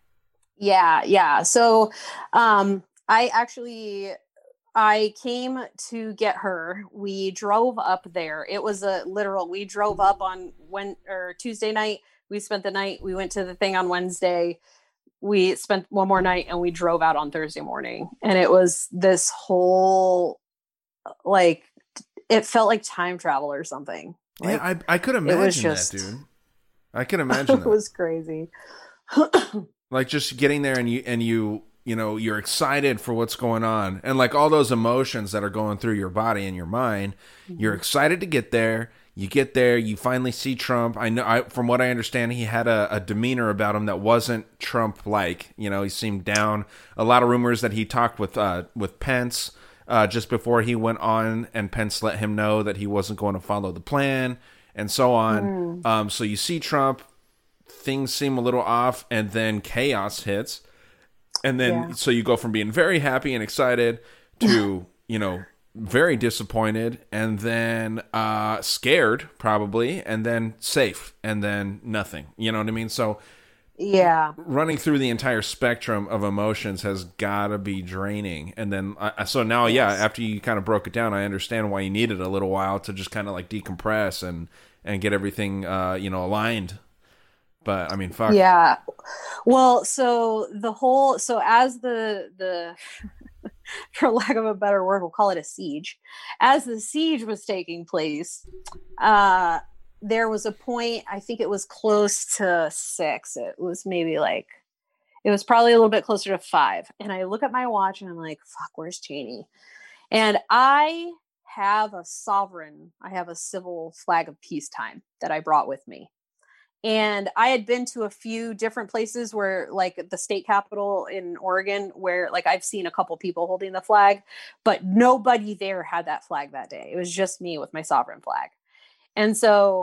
Yeah, yeah. So um I actually I came to get her. We drove up there. It was a literal we drove up on when or Tuesday night. We spent the night. We went to the thing on Wednesday. We spent one more night and we drove out on Thursday morning. And it was this whole like it felt like time travel or something. Like,
yeah, I I could imagine
just-
that, dude. I could imagine
it
that.
was crazy.
Like just getting there and you and you you know you're excited for what's going on, and like all those emotions that are going through your body and your mind. You're excited to get there. You get there, you finally see Trump. I know, I, from what I understand, he had a, a demeanor about him that wasn't Trump-like. You know, he seemed down. A lot of rumors that he talked with uh, with Pence uh, just before he went on, and Pence let him know that he wasn't going to follow the plan, and so on. Um, so you see Trump, things seem a little off, and then chaos hits. And then,
Yeah.
so you go from being very happy and excited to, you know, very disappointed, and then uh, scared, probably, and then safe, and then nothing. You know what I mean? So
Yeah.
running through the entire spectrum of emotions has got to be draining. And then, uh, so now, yeah, after you kind of broke it down, I understand why you needed a little while to just kind of like decompress and, and get everything, uh, you know, aligned. But I mean, fuck.
Yeah. Well, so the whole so as the the for lack of a better word, we'll call it a siege. As the siege was taking place, uh there was a point, I think it was close to six. It was maybe like it was probably a little bit closer to five. And I look at my watch and I'm like, fuck, where's Cheney? And I have a sovereign, I have a civil flag of peacetime that I brought with me. And I had been to a few different places where, like the state capitol in Oregon, where like I've seen a couple people holding the flag, but nobody there had that flag that day. It was just me with my sovereign flag. And so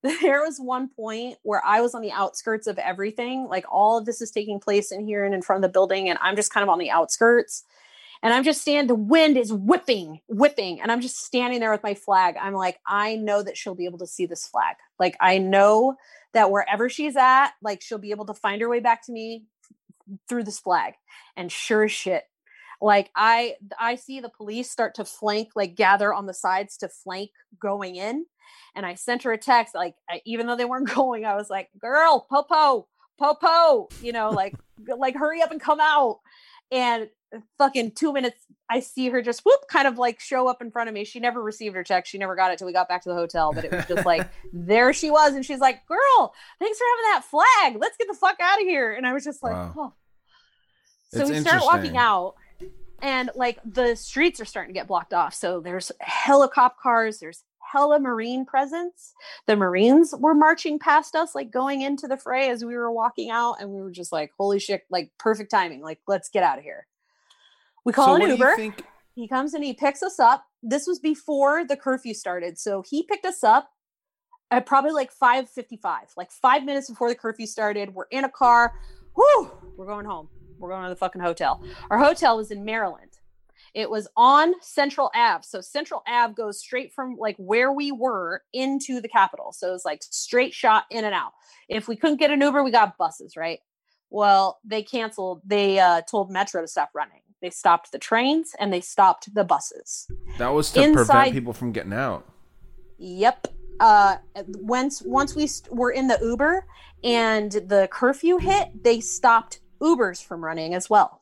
there was one point where I was on the outskirts of everything. Like all of this is taking place in here and in front of the building. And I'm just kind of on the outskirts. And I'm just standing, the wind is whipping, whipping. And I'm just standing there with my flag. I'm like, I know that she'll be able to see this flag. Like, I know that wherever she's at, like she'll be able to find her way back to me through this flag. And sure as shit, like I, I see the police start to flank, like gather on the sides to flank going in. And I sent her a text, like, I, even though they weren't going, I was like, girl, popo, popo, you know, like, like hurry up and come out. And fucking two minutes, I see her just whoop, kind of like show up in front of me. She never received her text. She never got it till we got back to the hotel. But it was just like, there she was. And she's like, girl, thanks for having that flag. Let's get the fuck out of here. And I was just like, wow. Oh. So
It's
we start walking out. And like the streets are starting to get blocked off. So there's helicopter cars. There's hella Marine presence. The Marines were marching past us, like going into the fray as we were walking out. And we were just like, holy shit, like perfect timing. Like, let's get out of here. We call
So
an
what do you
Uber.
think-
He comes and he picks us up. This was before the curfew started. So he picked us up at probably like five fifty-five, like five minutes before the curfew started. We're in a car. Whew, we're going home. We're going to the fucking hotel. Our hotel was in Maryland. It was on Central Ave. So Central Ave goes straight from like where we were into the Capitol. So it was like straight shot in and out. If we couldn't get an Uber, we got buses, right? Well, they canceled. They uh, told Metro to stop running. They stopped the trains and they stopped the buses.
That was to
Inside,
prevent people from getting out.
Yep. Uh, once once we st- were in the Uber and the curfew hit, they stopped Ubers from running as well.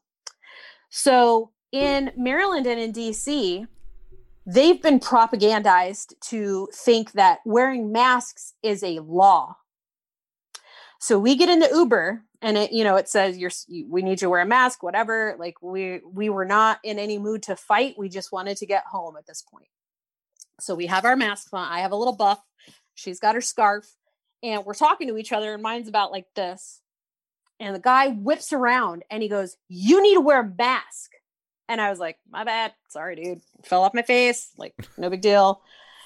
So in Maryland and in D C, they've been propagandized to think that wearing masks is a law. So we get into Uber and it, you know, it says you're, we need you to wear a mask, whatever. Like we, we were not in any mood to fight. We just wanted to get home at this point. So we have our masks on. I have a little buff. She's got her scarf and we're talking to each other and mine's about like this. And the guy whips around and he goes, you need to wear a mask. And I was like, my bad. Sorry, dude. Fell off my face. Like, no big deal.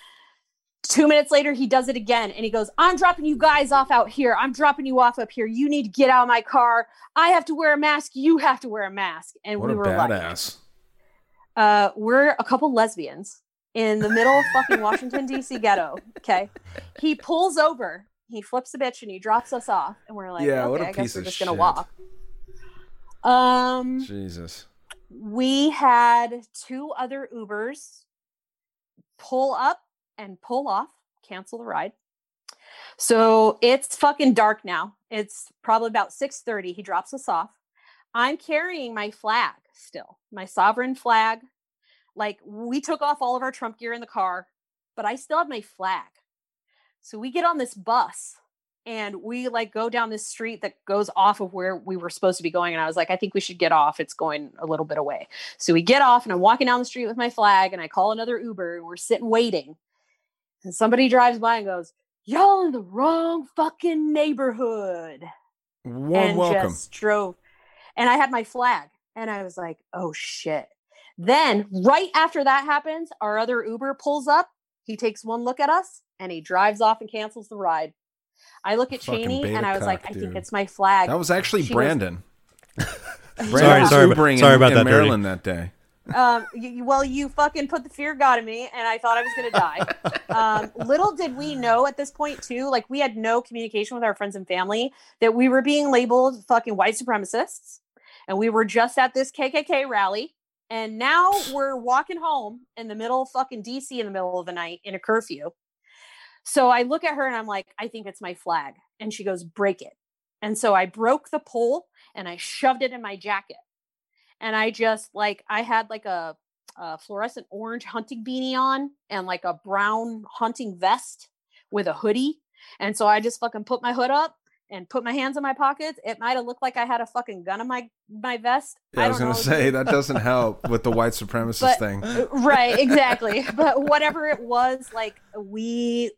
Two minutes later, he does it again. And he goes, I'm dropping you guys off out here. I'm dropping you off up here. You need to get out of my car. I have to wear a mask. You have to wear a mask. And
What
we
a
were
badass.
like, uh, we're a couple lesbians in the middle of fucking Washington, D C ghetto. Okay. He pulls over. He flips a bitch and he drops us off. And we're like,
Yeah,
okay,
what a
I guess
piece
we're
of
just going to
shit.
walk. Um,
Jesus.
we had two other Ubers pull up and pull off, cancel the ride. So it's fucking dark now. It's probably about six thirty. He drops us off. I'm carrying my flag still, my sovereign flag. Like we took off all of our Trump gear in the car, but I still have my flag. So we get on this bus and we like go down this street that goes off of where we were supposed to be going. And I was like, I think we should get off. It's going a little bit away. So we get off and I'm walking down the street with my flag and I call another Uber and we're sitting waiting. And somebody drives by and goes, y'all in the wrong fucking neighborhood.
Warm
and
welcome.
just drove. And I had my flag and I was like, oh shit. Then right after that happens, our other Uber pulls up. He takes one look at us and he drives off and cancels the ride. I look at
Fucking
Cheney and I was
beta
like,
cock,
I think
dude.
it's my flag.
That was actually
She
Brandon.
Sorry,
Brandon was
sorry about-
Ubering
sorry
in-
about
in
that, Dirty.
Maryland that day.
um, you, well, you fucking put the fear of God in me and I thought I was going to die. um, little did we know at this point too, like we had no communication with our friends and family that we were being labeled fucking white supremacists. And we were just at this K K K rally. And now we're walking home in the middle of fucking D C in the middle of the night in a curfew. So I look at her and I'm like, I think it's my flag. And she goes, break it. And so I broke the pole and I shoved it in my jacket. And I just like, I had like a, a fluorescent orange hunting beanie on and like a brown hunting vest with a hoodie. And so I just fucking put my hood up and put my hands in my pockets. It might have looked like I had a fucking gun in my, my vest.
Yeah, I,
I
was
don't
going
know.
to say, that doesn't help with the white supremacist
But-
thing.
Right, exactly. But whatever it was, like we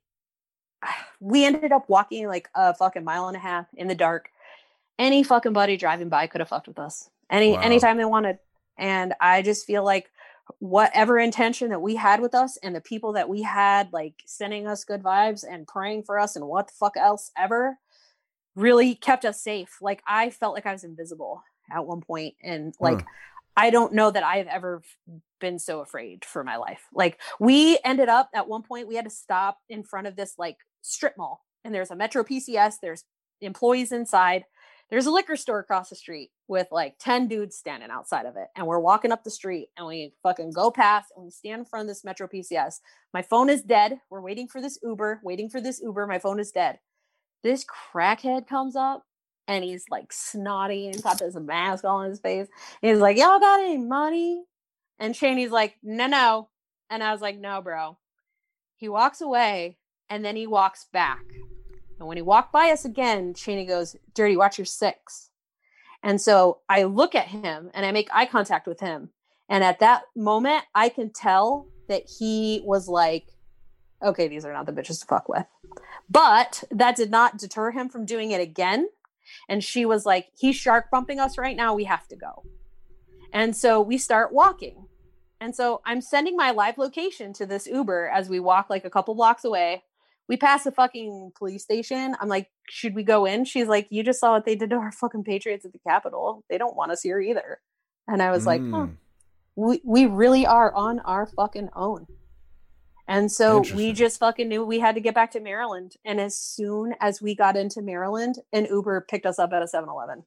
we ended up walking like a fucking mile and a half in the dark. Any fucking buddy driving by could have fucked with us any
Wow.
anytime they wanted. And I just feel like whatever intention that we had with us and the people that we had like sending us good vibes and praying for us and what the fuck else ever really kept us safe. Like I felt like I was invisible at one point, and like mm. I don't know that I've ever been so afraid for my life. Like we ended up at one point, we had to stop in front of this like strip mall, and there's a Metro P C S, there's employees inside, there's a liquor store across the street with like ten dudes standing outside of it. And we're walking up the street and we fucking go past and we stand in front of this Metro P C S. My phone is dead. We're waiting for this Uber, waiting for this Uber. My phone is dead. This crackhead comes up and he's like snotty and got this mask on his face. And he's like, y'all got any money? And Cheney's like, no, no. And I was like, no, bro. He walks away and then he walks back. And when he walked by us again, Cheney goes, Dirty, watch your six. And so I look at him and I make eye contact with him. And at that moment, I can tell that he was like, okay, these are not the bitches to fuck with. But that did not deter him from doing it again. And she was like, he's shark bumping us right now. We have to go. And so we start walking. And so I'm sending my live location to this Uber as we walk like a couple blocks away. We pass a fucking police station. I'm like, should we go in? She's like, you just saw what they did to our fucking patriots at the Capitol. They don't want us here either. And I was mm. like, huh, we, we really are on our fucking own. And so we just fucking knew we had to get back to Maryland. And as soon as we got into Maryland, an Uber picked us up at a seven eleven.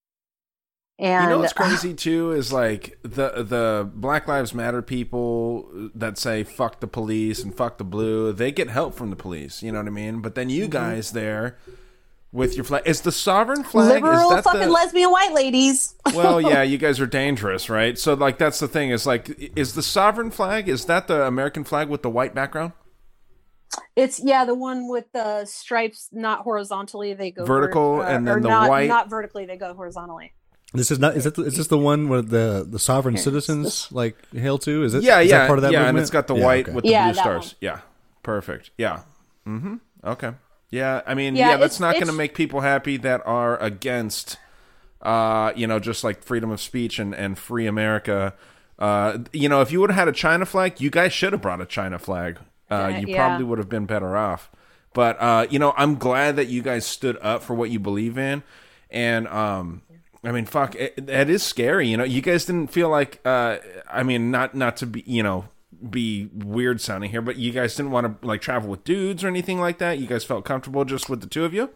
And
you know what's crazy too is like the the Black Lives Matter people that say fuck the police and fuck the blue, they get help from the police, you know what I mean? But then you guys there with your flag, is the sovereign flag
liberal
is that
fucking
the,
lesbian white ladies?
Well, yeah, you guys are dangerous, right? So like that's the thing is like, is the sovereign flag, is that the American flag with the white background?
It's yeah, the one with the stripes, not horizontally, they go
vertical,
for, uh,
and then the
not,
white,
not vertically, they go horizontally.
This is not. Is it? Is this the one where the, the sovereign citizens like hail to? Is it?
Yeah,
is
yeah,
that part of that
yeah.
movement?
And it's got the
yeah,
white
okay.
with the
yeah,
blue stars.
One.
Yeah, perfect. Yeah. Mm-hmm. Okay. Yeah, I mean,
yeah,
yeah, that's
it's,
not
it's...
going to make people happy that are against, uh, you know, just like freedom of speech and and free America. Uh, you know, if you would have had a China flag, you guys should have brought a China flag. Uh, you
yeah.
probably would have been better off. But uh, you know, I'm glad that you guys stood up for what you believe in, and um. I mean, fuck, it, it is scary, you know. You guys didn't feel like, uh, I mean, not not to be, you know, be weird sounding here, but you guys didn't want to like travel with dudes or anything like that. You guys felt comfortable just with the two of you.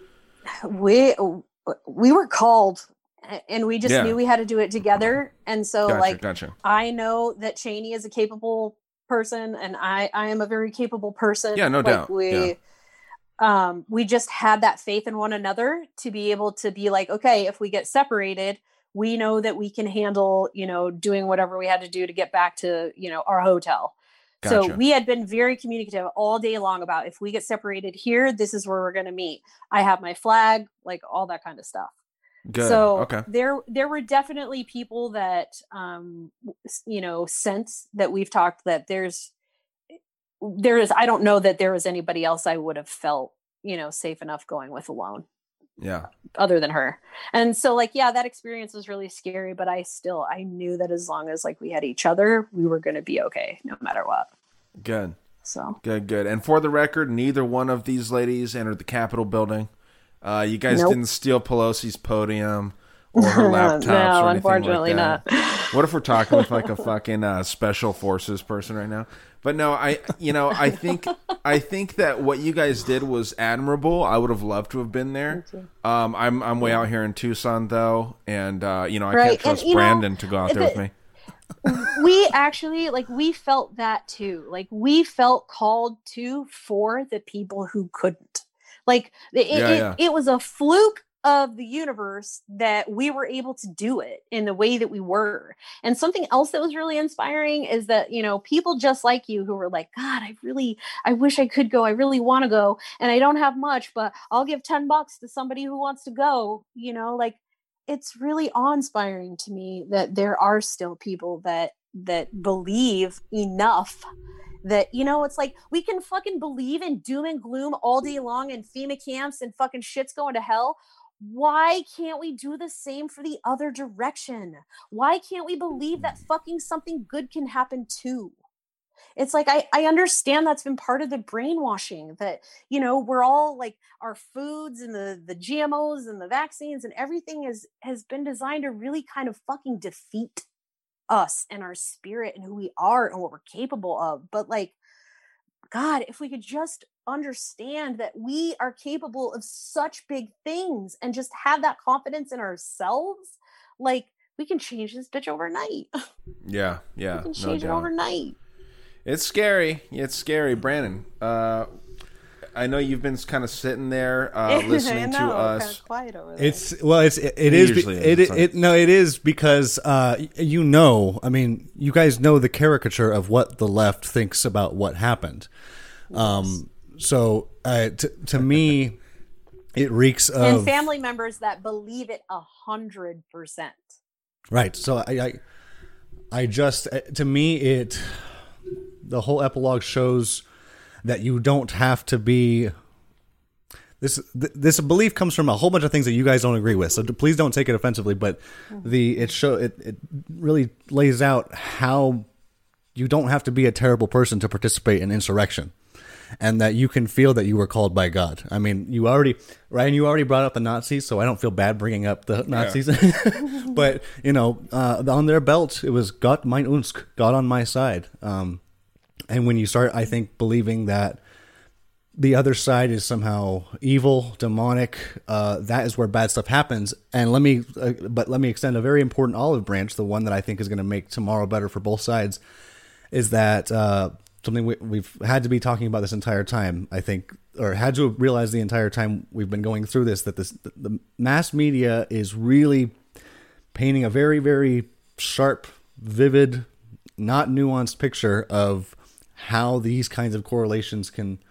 We we were called, and we just
yeah.
knew we had to do it together. And so,
gotcha,
like,
gotcha.
I know that Cheney is a capable person, and I I am a very capable person.
Yeah, no
like,
doubt.
We.
Yeah.
Um, we just had that faith in one another to be able to be like, okay, if we get separated, we know that we can handle, you know, doing whatever we had to do to get back to, you know, our hotel. Gotcha. So we had been very communicative all day long about if we get separated here, this is where we're going to meet. I have my flag, like all that kind of stuff.
Good.
So
okay.
there, there were definitely people that, um, you know, sense that we've talked that there's, there is, I don't know that there was anybody else I would have felt, you know, safe enough going with alone.
Yeah.
Other than her. And so like, yeah, that experience was really scary, but I still, I knew that as long as like we had each other, we were going to be okay no matter what.
Good.
So
good, good. And for the record, neither one of these ladies entered the Capitol building. Uh, you guys nope. didn't steal Pelosi's podium or her laptops
no,
or anything
unfortunately
like that.
not.
What if we're talking with like a fucking uh, special forces person right now? But no, I, you know, I think, I think that what you guys did was admirable. I would have loved to have been there. Um, I'm, I'm way out here in Tucson though, and uh, you know, I
right.
can't trust
and,
Brandon
know,
to go out there
it,
with me.
We actually like we felt that too. Like we felt called to for the people who couldn't. Like it,
yeah,
it,
yeah.
it was a fluke of the universe that we were able to do it in the way that we were. And something else that was really inspiring is that, you know, people just like you who were like, God, I really, I wish I could go. I really want to go. And I don't have much, but I'll give ten bucks to somebody who wants to go. You know, like it's really awe-inspiring to me that there are still people that, that believe enough that, you know, it's like we can fucking believe in doom and gloom all day long and FEMA camps and fucking shit's going to hell.
why can't we do the same for the other direction? Why can't we believe that fucking something good can happen too? It's like, I, I understand that's been part of the brainwashing, that, you know, we're all like, our foods and the, the G M Os and the vaccines and everything is, has been designed to really kind of fucking defeat us and our spirit and who we are and what we're capable of. But like, God, if we could just understand that we are capable of such big things and just have that confidence in ourselves, like, we can change this bitch overnight.
Yeah, yeah.
We can change
no
it
doubt.
overnight.
It's scary. It's scary. Brandon, uh, I know you've been kind of sitting there uh, listening
I know,
to us.
kind of quiet over there.
It's well, it's it, it is,
usually
it,
is,
it, it no, it is because uh, you know, I mean, you guys know the caricature of what the left thinks about what happened. Um, so uh, t- to me, it reeks of
and family members that believe it a hundred percent.
Right. So I, I, I just to me it, the whole epilogue shows that you don't have to be. This this belief comes from a whole bunch of things that you guys don't agree with. So please don't take it offensively. But the it show it, it really lays out how you don't have to be a terrible person to participate in insurrection, and that you can feel that you were called by God. I mean, you already Ryan, you already brought up the Nazis, so I don't feel bad bringing up the Nazis. Yeah. But you know, uh, on their belt, it was Gott mein uns, God on my side. Um, and when you start, I think, believing that the other side is somehow evil, demonic, uh, that is where bad stuff happens. And let me, uh, but let me extend a very important olive branch, the one that I think is going to make tomorrow better for both sides, is that uh, something we, we've had to be talking about this entire time, I think, or had to realize the entire time we've been going through this, that this, the mass media is really painting a very, very sharp, vivid, not nuanced picture of how these kinds of correlations can...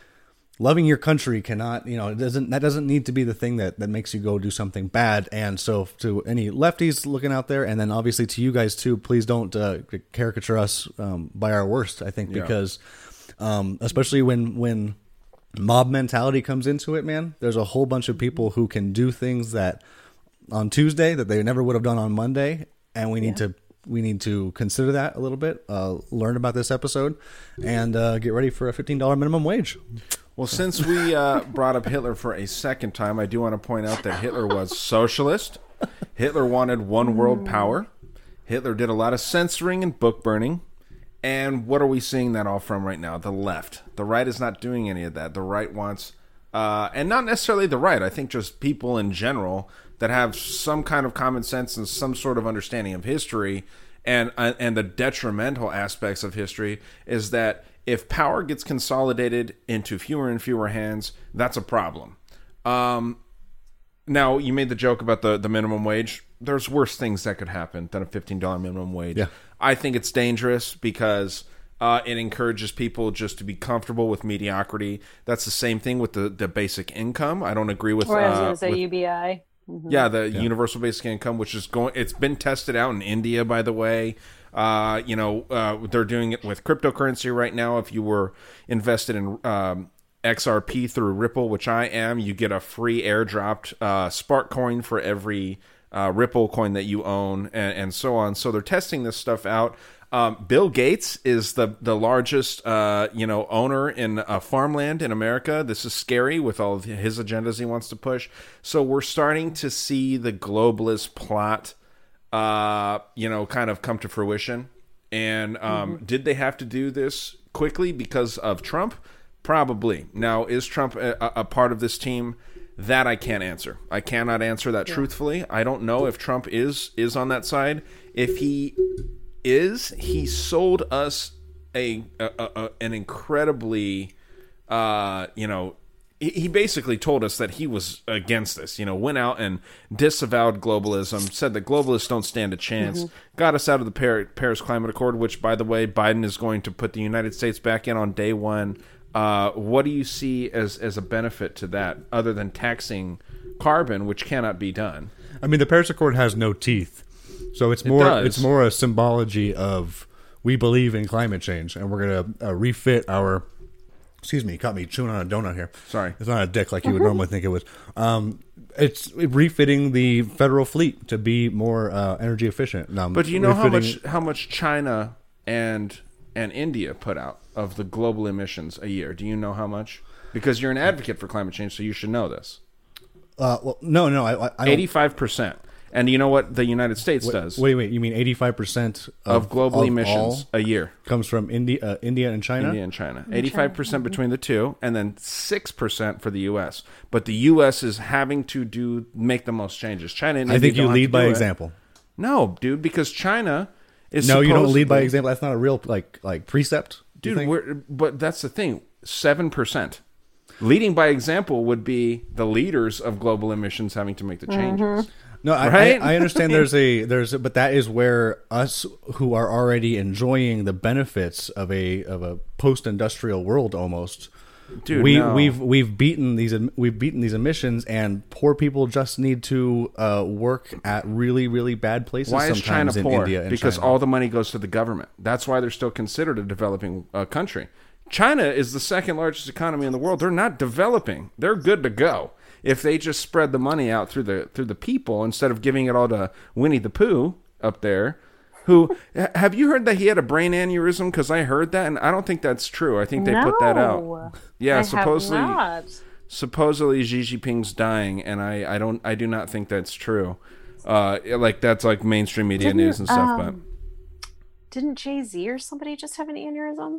Loving your country cannot, you know, it doesn't, that doesn't need to be the thing that, that makes you go do something bad. And so to any lefties looking out there, and then obviously to you guys too, please don't uh, caricature us um, by our worst, I think, because um, especially when, when mob mentality comes into it, man, there's a whole bunch of people who can do things that on Tuesday that they never would have done on Monday. And we need yeah. to, we need to consider that a little bit, uh, learn about this episode, and uh, get ready for a fifteen dollars minimum wage.
Well, since we uh, brought up Hitler for a second time, I do want to point out that Hitler was socialist. Hitler wanted one world power. Hitler did a lot of censoring and book burning. And what are we seeing that all from right now? The left. The right is not doing any of that. The right wants, uh, and not necessarily the right, I think just people in general that have some kind of common sense and some sort of understanding of history and uh, and the detrimental aspects of history, is that if power gets consolidated into fewer and fewer hands, that's a problem. Um, now, you made the joke about the, the minimum wage. There's worse things that could happen than a fifteen dollars minimum wage.
Yeah.
I think it's dangerous because uh, it encourages people just to be comfortable with mediocrity. That's the same thing with the, the basic income. I don't agree with...
Or I was
uh,
going to say
with,
U B I. Mm-hmm.
Yeah, the yeah. universal basic income, which is going... It's been tested out in India, by the way. Uh, you know, uh, they're doing it with cryptocurrency right now. If you were invested in um, X R P through Ripple, which I am, you get a free airdropped uh, Spark coin for every uh, Ripple coin that you own, and, and so on. So they're testing this stuff out. Um, Bill Gates is the the largest, uh, you know, owner in uh, farmland in America. This is scary with all of his agendas he wants to push. So we're starting to see the globalist plot Uh, you know, kind of come to fruition. And um, mm-hmm. did they have to do this quickly because of Trump? Probably. Now, is Trump a, a part of this team? That I can't answer. I cannot answer that yeah. truthfully. I don't know if Trump is is on that side. If he is, he sold us a, a, a an incredibly, uh, you know, he basically told us that he was against this, you know, went out and disavowed globalism, said that globalists don't stand a chance, mm-hmm. got us out of the Paris Climate Accord, which, by the way, Biden is going to put the United States back in on day one. Uh, what do you see as, as a benefit to that, other than taxing carbon, which cannot be done?
I mean, the Paris Accord has no teeth, so it's more it it's more a symbology of we believe in climate change, and we're going to uh, refit our... Excuse me, you caught me chewing on a donut here.
Sorry.
It's not a dick like you would normally think it was. Um, It's refitting the federal fleet to be more uh, energy efficient. Um,
but do you know how
refitting-
much how much China and and India put out of the global emissions a year? Do you know how much? Because you're an advocate for climate change, so you should know this.
Uh, well, no, no, I, I don't-
eighty-five percent. And you know what the United States
wait,
does?
Wait, wait, you mean eighty-five percent
of,
of
global
of
emissions a year
comes from India, uh, India and China?
India and China. eighty-five percent between the two, and then six percent for the U S. But the U S is having to do make the most changes. China and
I
India
think you
don't have
lead
to
by
do it.
example.
No, dude, because China is
No, you don't lead by
supposedly-
example. That's not a real like like precept. do you
Dude,
think?
we're, but that's the thing. seven percent. Leading by example would be the leaders of global emissions having to make the changes.
No, I,
Right?
I, I understand there's a there's a, but that is where us who are already enjoying the benefits of a of a post-industrial world almost.
Dude,
we
no.
we've we've beaten these we've beaten these emissions, and poor people just need to uh, work at really really bad places.
Why is China
sometimes in
poor?
India and
Because
China.
all the money goes to the government. That's why they're still considered a developing uh, country. China is the second largest economy in the world. They're not developing. They're good to go if they just spread the money out through the through the people instead of giving it all to Winnie the Pooh up there. Who have you heard that he had a brain aneurysm? Because I heard that, and I don't think that's true. I think they put that
No,
out. Yeah,
I
supposedly.
have not.
Supposedly Xi Jinping's dying, and I, I don't I do not think that's true. Uh, like that's like mainstream media
Didn't,
news and stuff.
um, Didn't Jay-Z or somebody just have an aneurysm?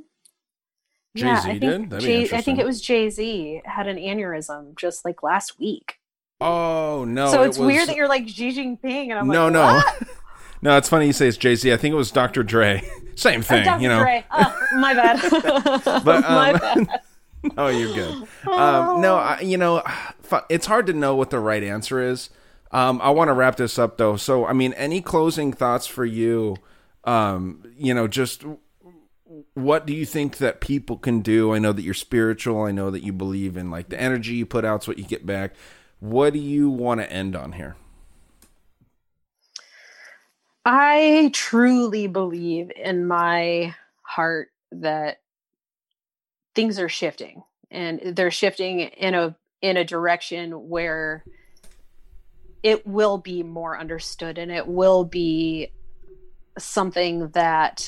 Jay-Z
yeah, I think
did? That'd be
Jay, I
interesting.
think it was Jay-Z had an aneurysm just like last week.
but oh no!
so
it
it's
was-
weird that you're like Xi Jinping, and I'm
no
like,
no
what?
no. It's funny you say it's Jay Z. I think it was Doctor Dre. Same
Oh,
thing,
Doctor
you know.
Dre. Oh, my bad.
But
my
um,
bad.
no, you're good. Um, no, I, you know, fu- it's hard to know what the right answer is. Um, I want to wrap this up though. So, I mean, any closing thoughts for you? Um, you know, just what do you think that people can do? I know that you're spiritual. I know that you believe in like the energy you put out's what you get back. What do you want to end on here?
I truly believe in my heart that things are shifting, and they're shifting in a in a direction where it will be more understood, and it will be something that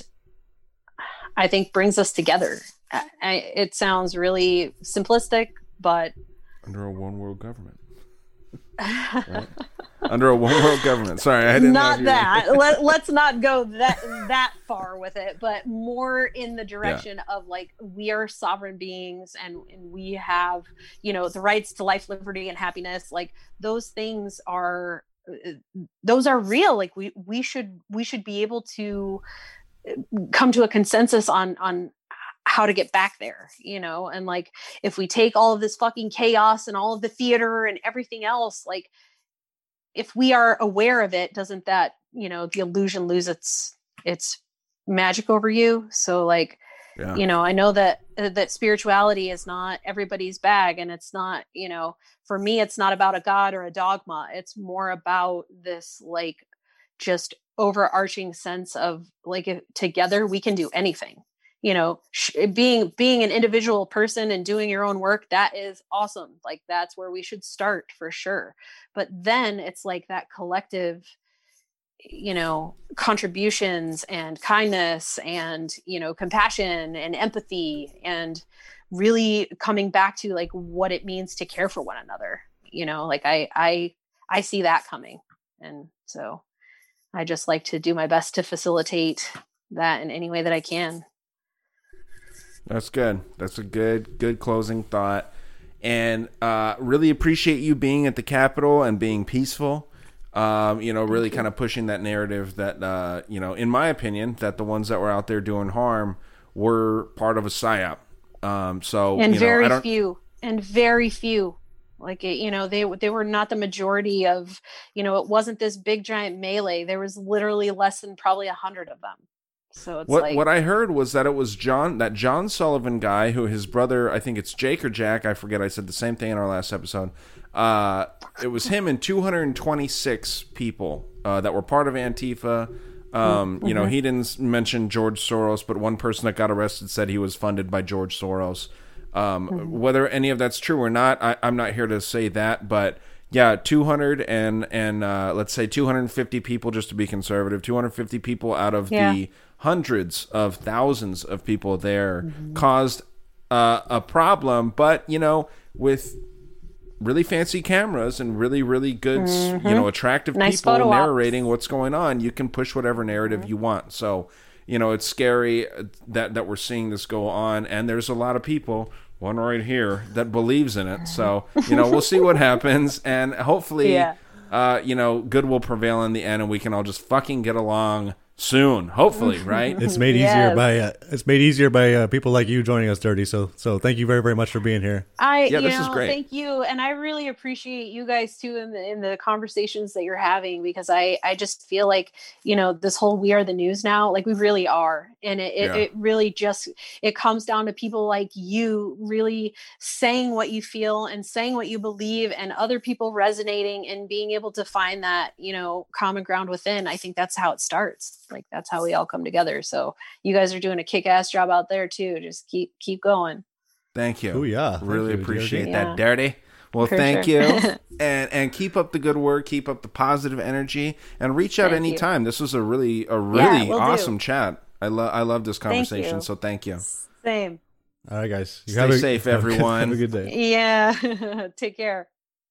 I think brings us together. I, I, it sounds really simplistic, but
Under a one world government. Right? Under a one world government. Sorry, I didn't know
not
if you were-
that. Let, let's not go that that far with it, but more in the direction of like we are sovereign beings, and, and we have, you know, the rights to life, liberty, and happiness. Like those things are those are real. Like we we should we should be able to come to a consensus on on how to get back there, you know. And like if we take all of this fucking chaos and all of the theater and everything else, like if we are aware of it, doesn't that, you know, the illusion lose its its magic over you? So like,
Yeah.
you know, I know that uh, that spirituality is not everybody's bag, and it's not, you know, for me, it's not about a god or a dogma. It's more about this like just overarching sense of like if together we can do anything. You know, sh- being being an individual person and doing your own work, that is awesome. Like that's where we should start for sure. But then it's like that collective, you know, contributions and kindness and, you know, compassion and empathy, and really coming back to like what it means to care for one another. You know, like I I I see that coming. And so I just like to do my best to facilitate that in any way that I can.
That's good. That's a good, good closing thought. And uh, really appreciate you being at the Capitol and being peaceful. Um, you know, really kind of pushing that narrative that, uh, you know, in my opinion, that the ones that were out there doing harm were part of a psyop. Um, so
and
you know,
very
I don't,
few, and very few. Like it, you know, they they were not the majority of. You know, it wasn't this big giant melee. There was literally less than probably a hundred of them. So it's
what
like
what I heard was that it was John, that John Sullivan guy, who his brother, I think it's Jake or Jack, I forget. I said the same thing in our last episode. Uh, it was him and two hundred twenty-six people uh, that were part of Antifa. Um,
Mm-hmm.
You know, he didn't mention George Soros, but one person that got arrested said he was funded by George Soros. Um,
Mm-hmm.
Whether any of that's true or not, I, I'm not here to say that. But yeah, two hundred and and uh, let's say two hundred fifty people, just to be conservative, two hundred fifty people out of
Yeah.
the hundreds of thousands of people there
Mm-hmm.
caused uh, a problem. But you know, with really fancy cameras and really, really good,
Mm-hmm.
you know, attractive
Nice
people
photo ops.
narrating what's going on, you can push whatever narrative
Mm-hmm.
you want. So, you know, it's scary that that we're seeing this go on, and there's a lot of people, one right here, that believes in it. So, you know, we'll see what happens, and hopefully,
Yeah.
uh, you know, good will prevail in the end, and we can all just fucking get along soon. Hopefully, right?
It's made easier
Yes.
by uh, it's made easier by uh, people like you joining us, Dirty. So so thank you very very much for being here.
I,
Yeah,
you
this is
know,
great.
thank you, and I really appreciate you guys too in the in the conversations that you're having, because I I just feel like, you know, this whole "we are the news" now, like we really are, and it it,
Yeah.
it really just it comes down to people like you really saying what you feel and saying what you believe, and other people resonating and being able to find that, you know, common ground within. I think that's how it starts. Like that's how we all come together. So you guys are doing a kick-ass job out there too. Just keep keep going.
Thank you.
Oh, yeah. Thank
Really
you,
appreciate
Dirty.
that,
Yeah.
Dirty. Well,
For
thank
sure.
you. and and keep up the good work, keep up the positive energy, and reach out
Thank you.
anytime. This was a really a really
will do.
awesome chat. I love I love this
Thank
conversation,
you.
so thank you.
Same.
All right, guys. You
Stay
have a-
safe,
have a good-
everyone.
Have a good day.
Yeah. Take care.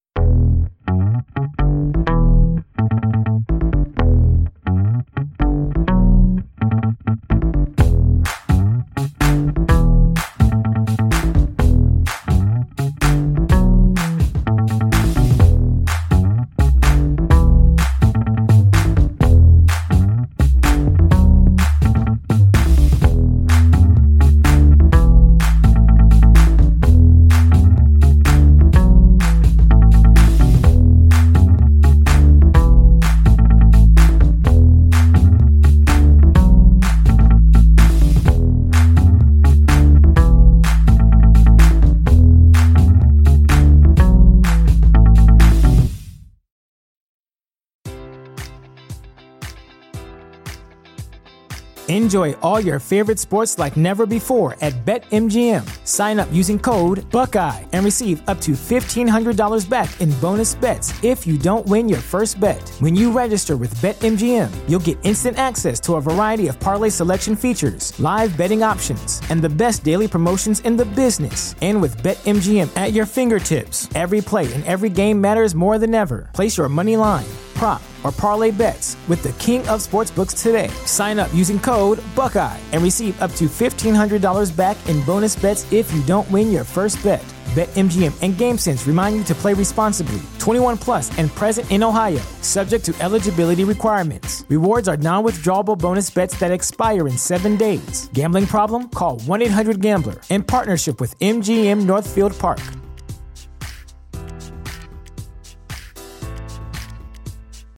Enjoy all your favorite sports like never before at BetMGM. Sign up using code Buckeye and receive up to fifteen hundred dollars back in bonus bets if you don't win your first bet. When you register with BetMGM, you'll get instant access to a variety of parlay selection features, live betting options, and the best daily promotions in the business. And with BetMGM at your fingertips, every play and every game matters more than ever. Place your money line, prop, or parlay bets with the king of sportsbooks today. Sign up using code Buckeye and receive up to fifteen hundred dollars back in bonus bets if you don't win your first bet. BetMGM and GameSense remind you to play responsibly. twenty-one plus and present in Ohio, subject to eligibility requirements. Rewards are non-withdrawable bonus bets that expire in seven days. Gambling problem? Call one eight hundred gambler in partnership with M G M Northfield Park.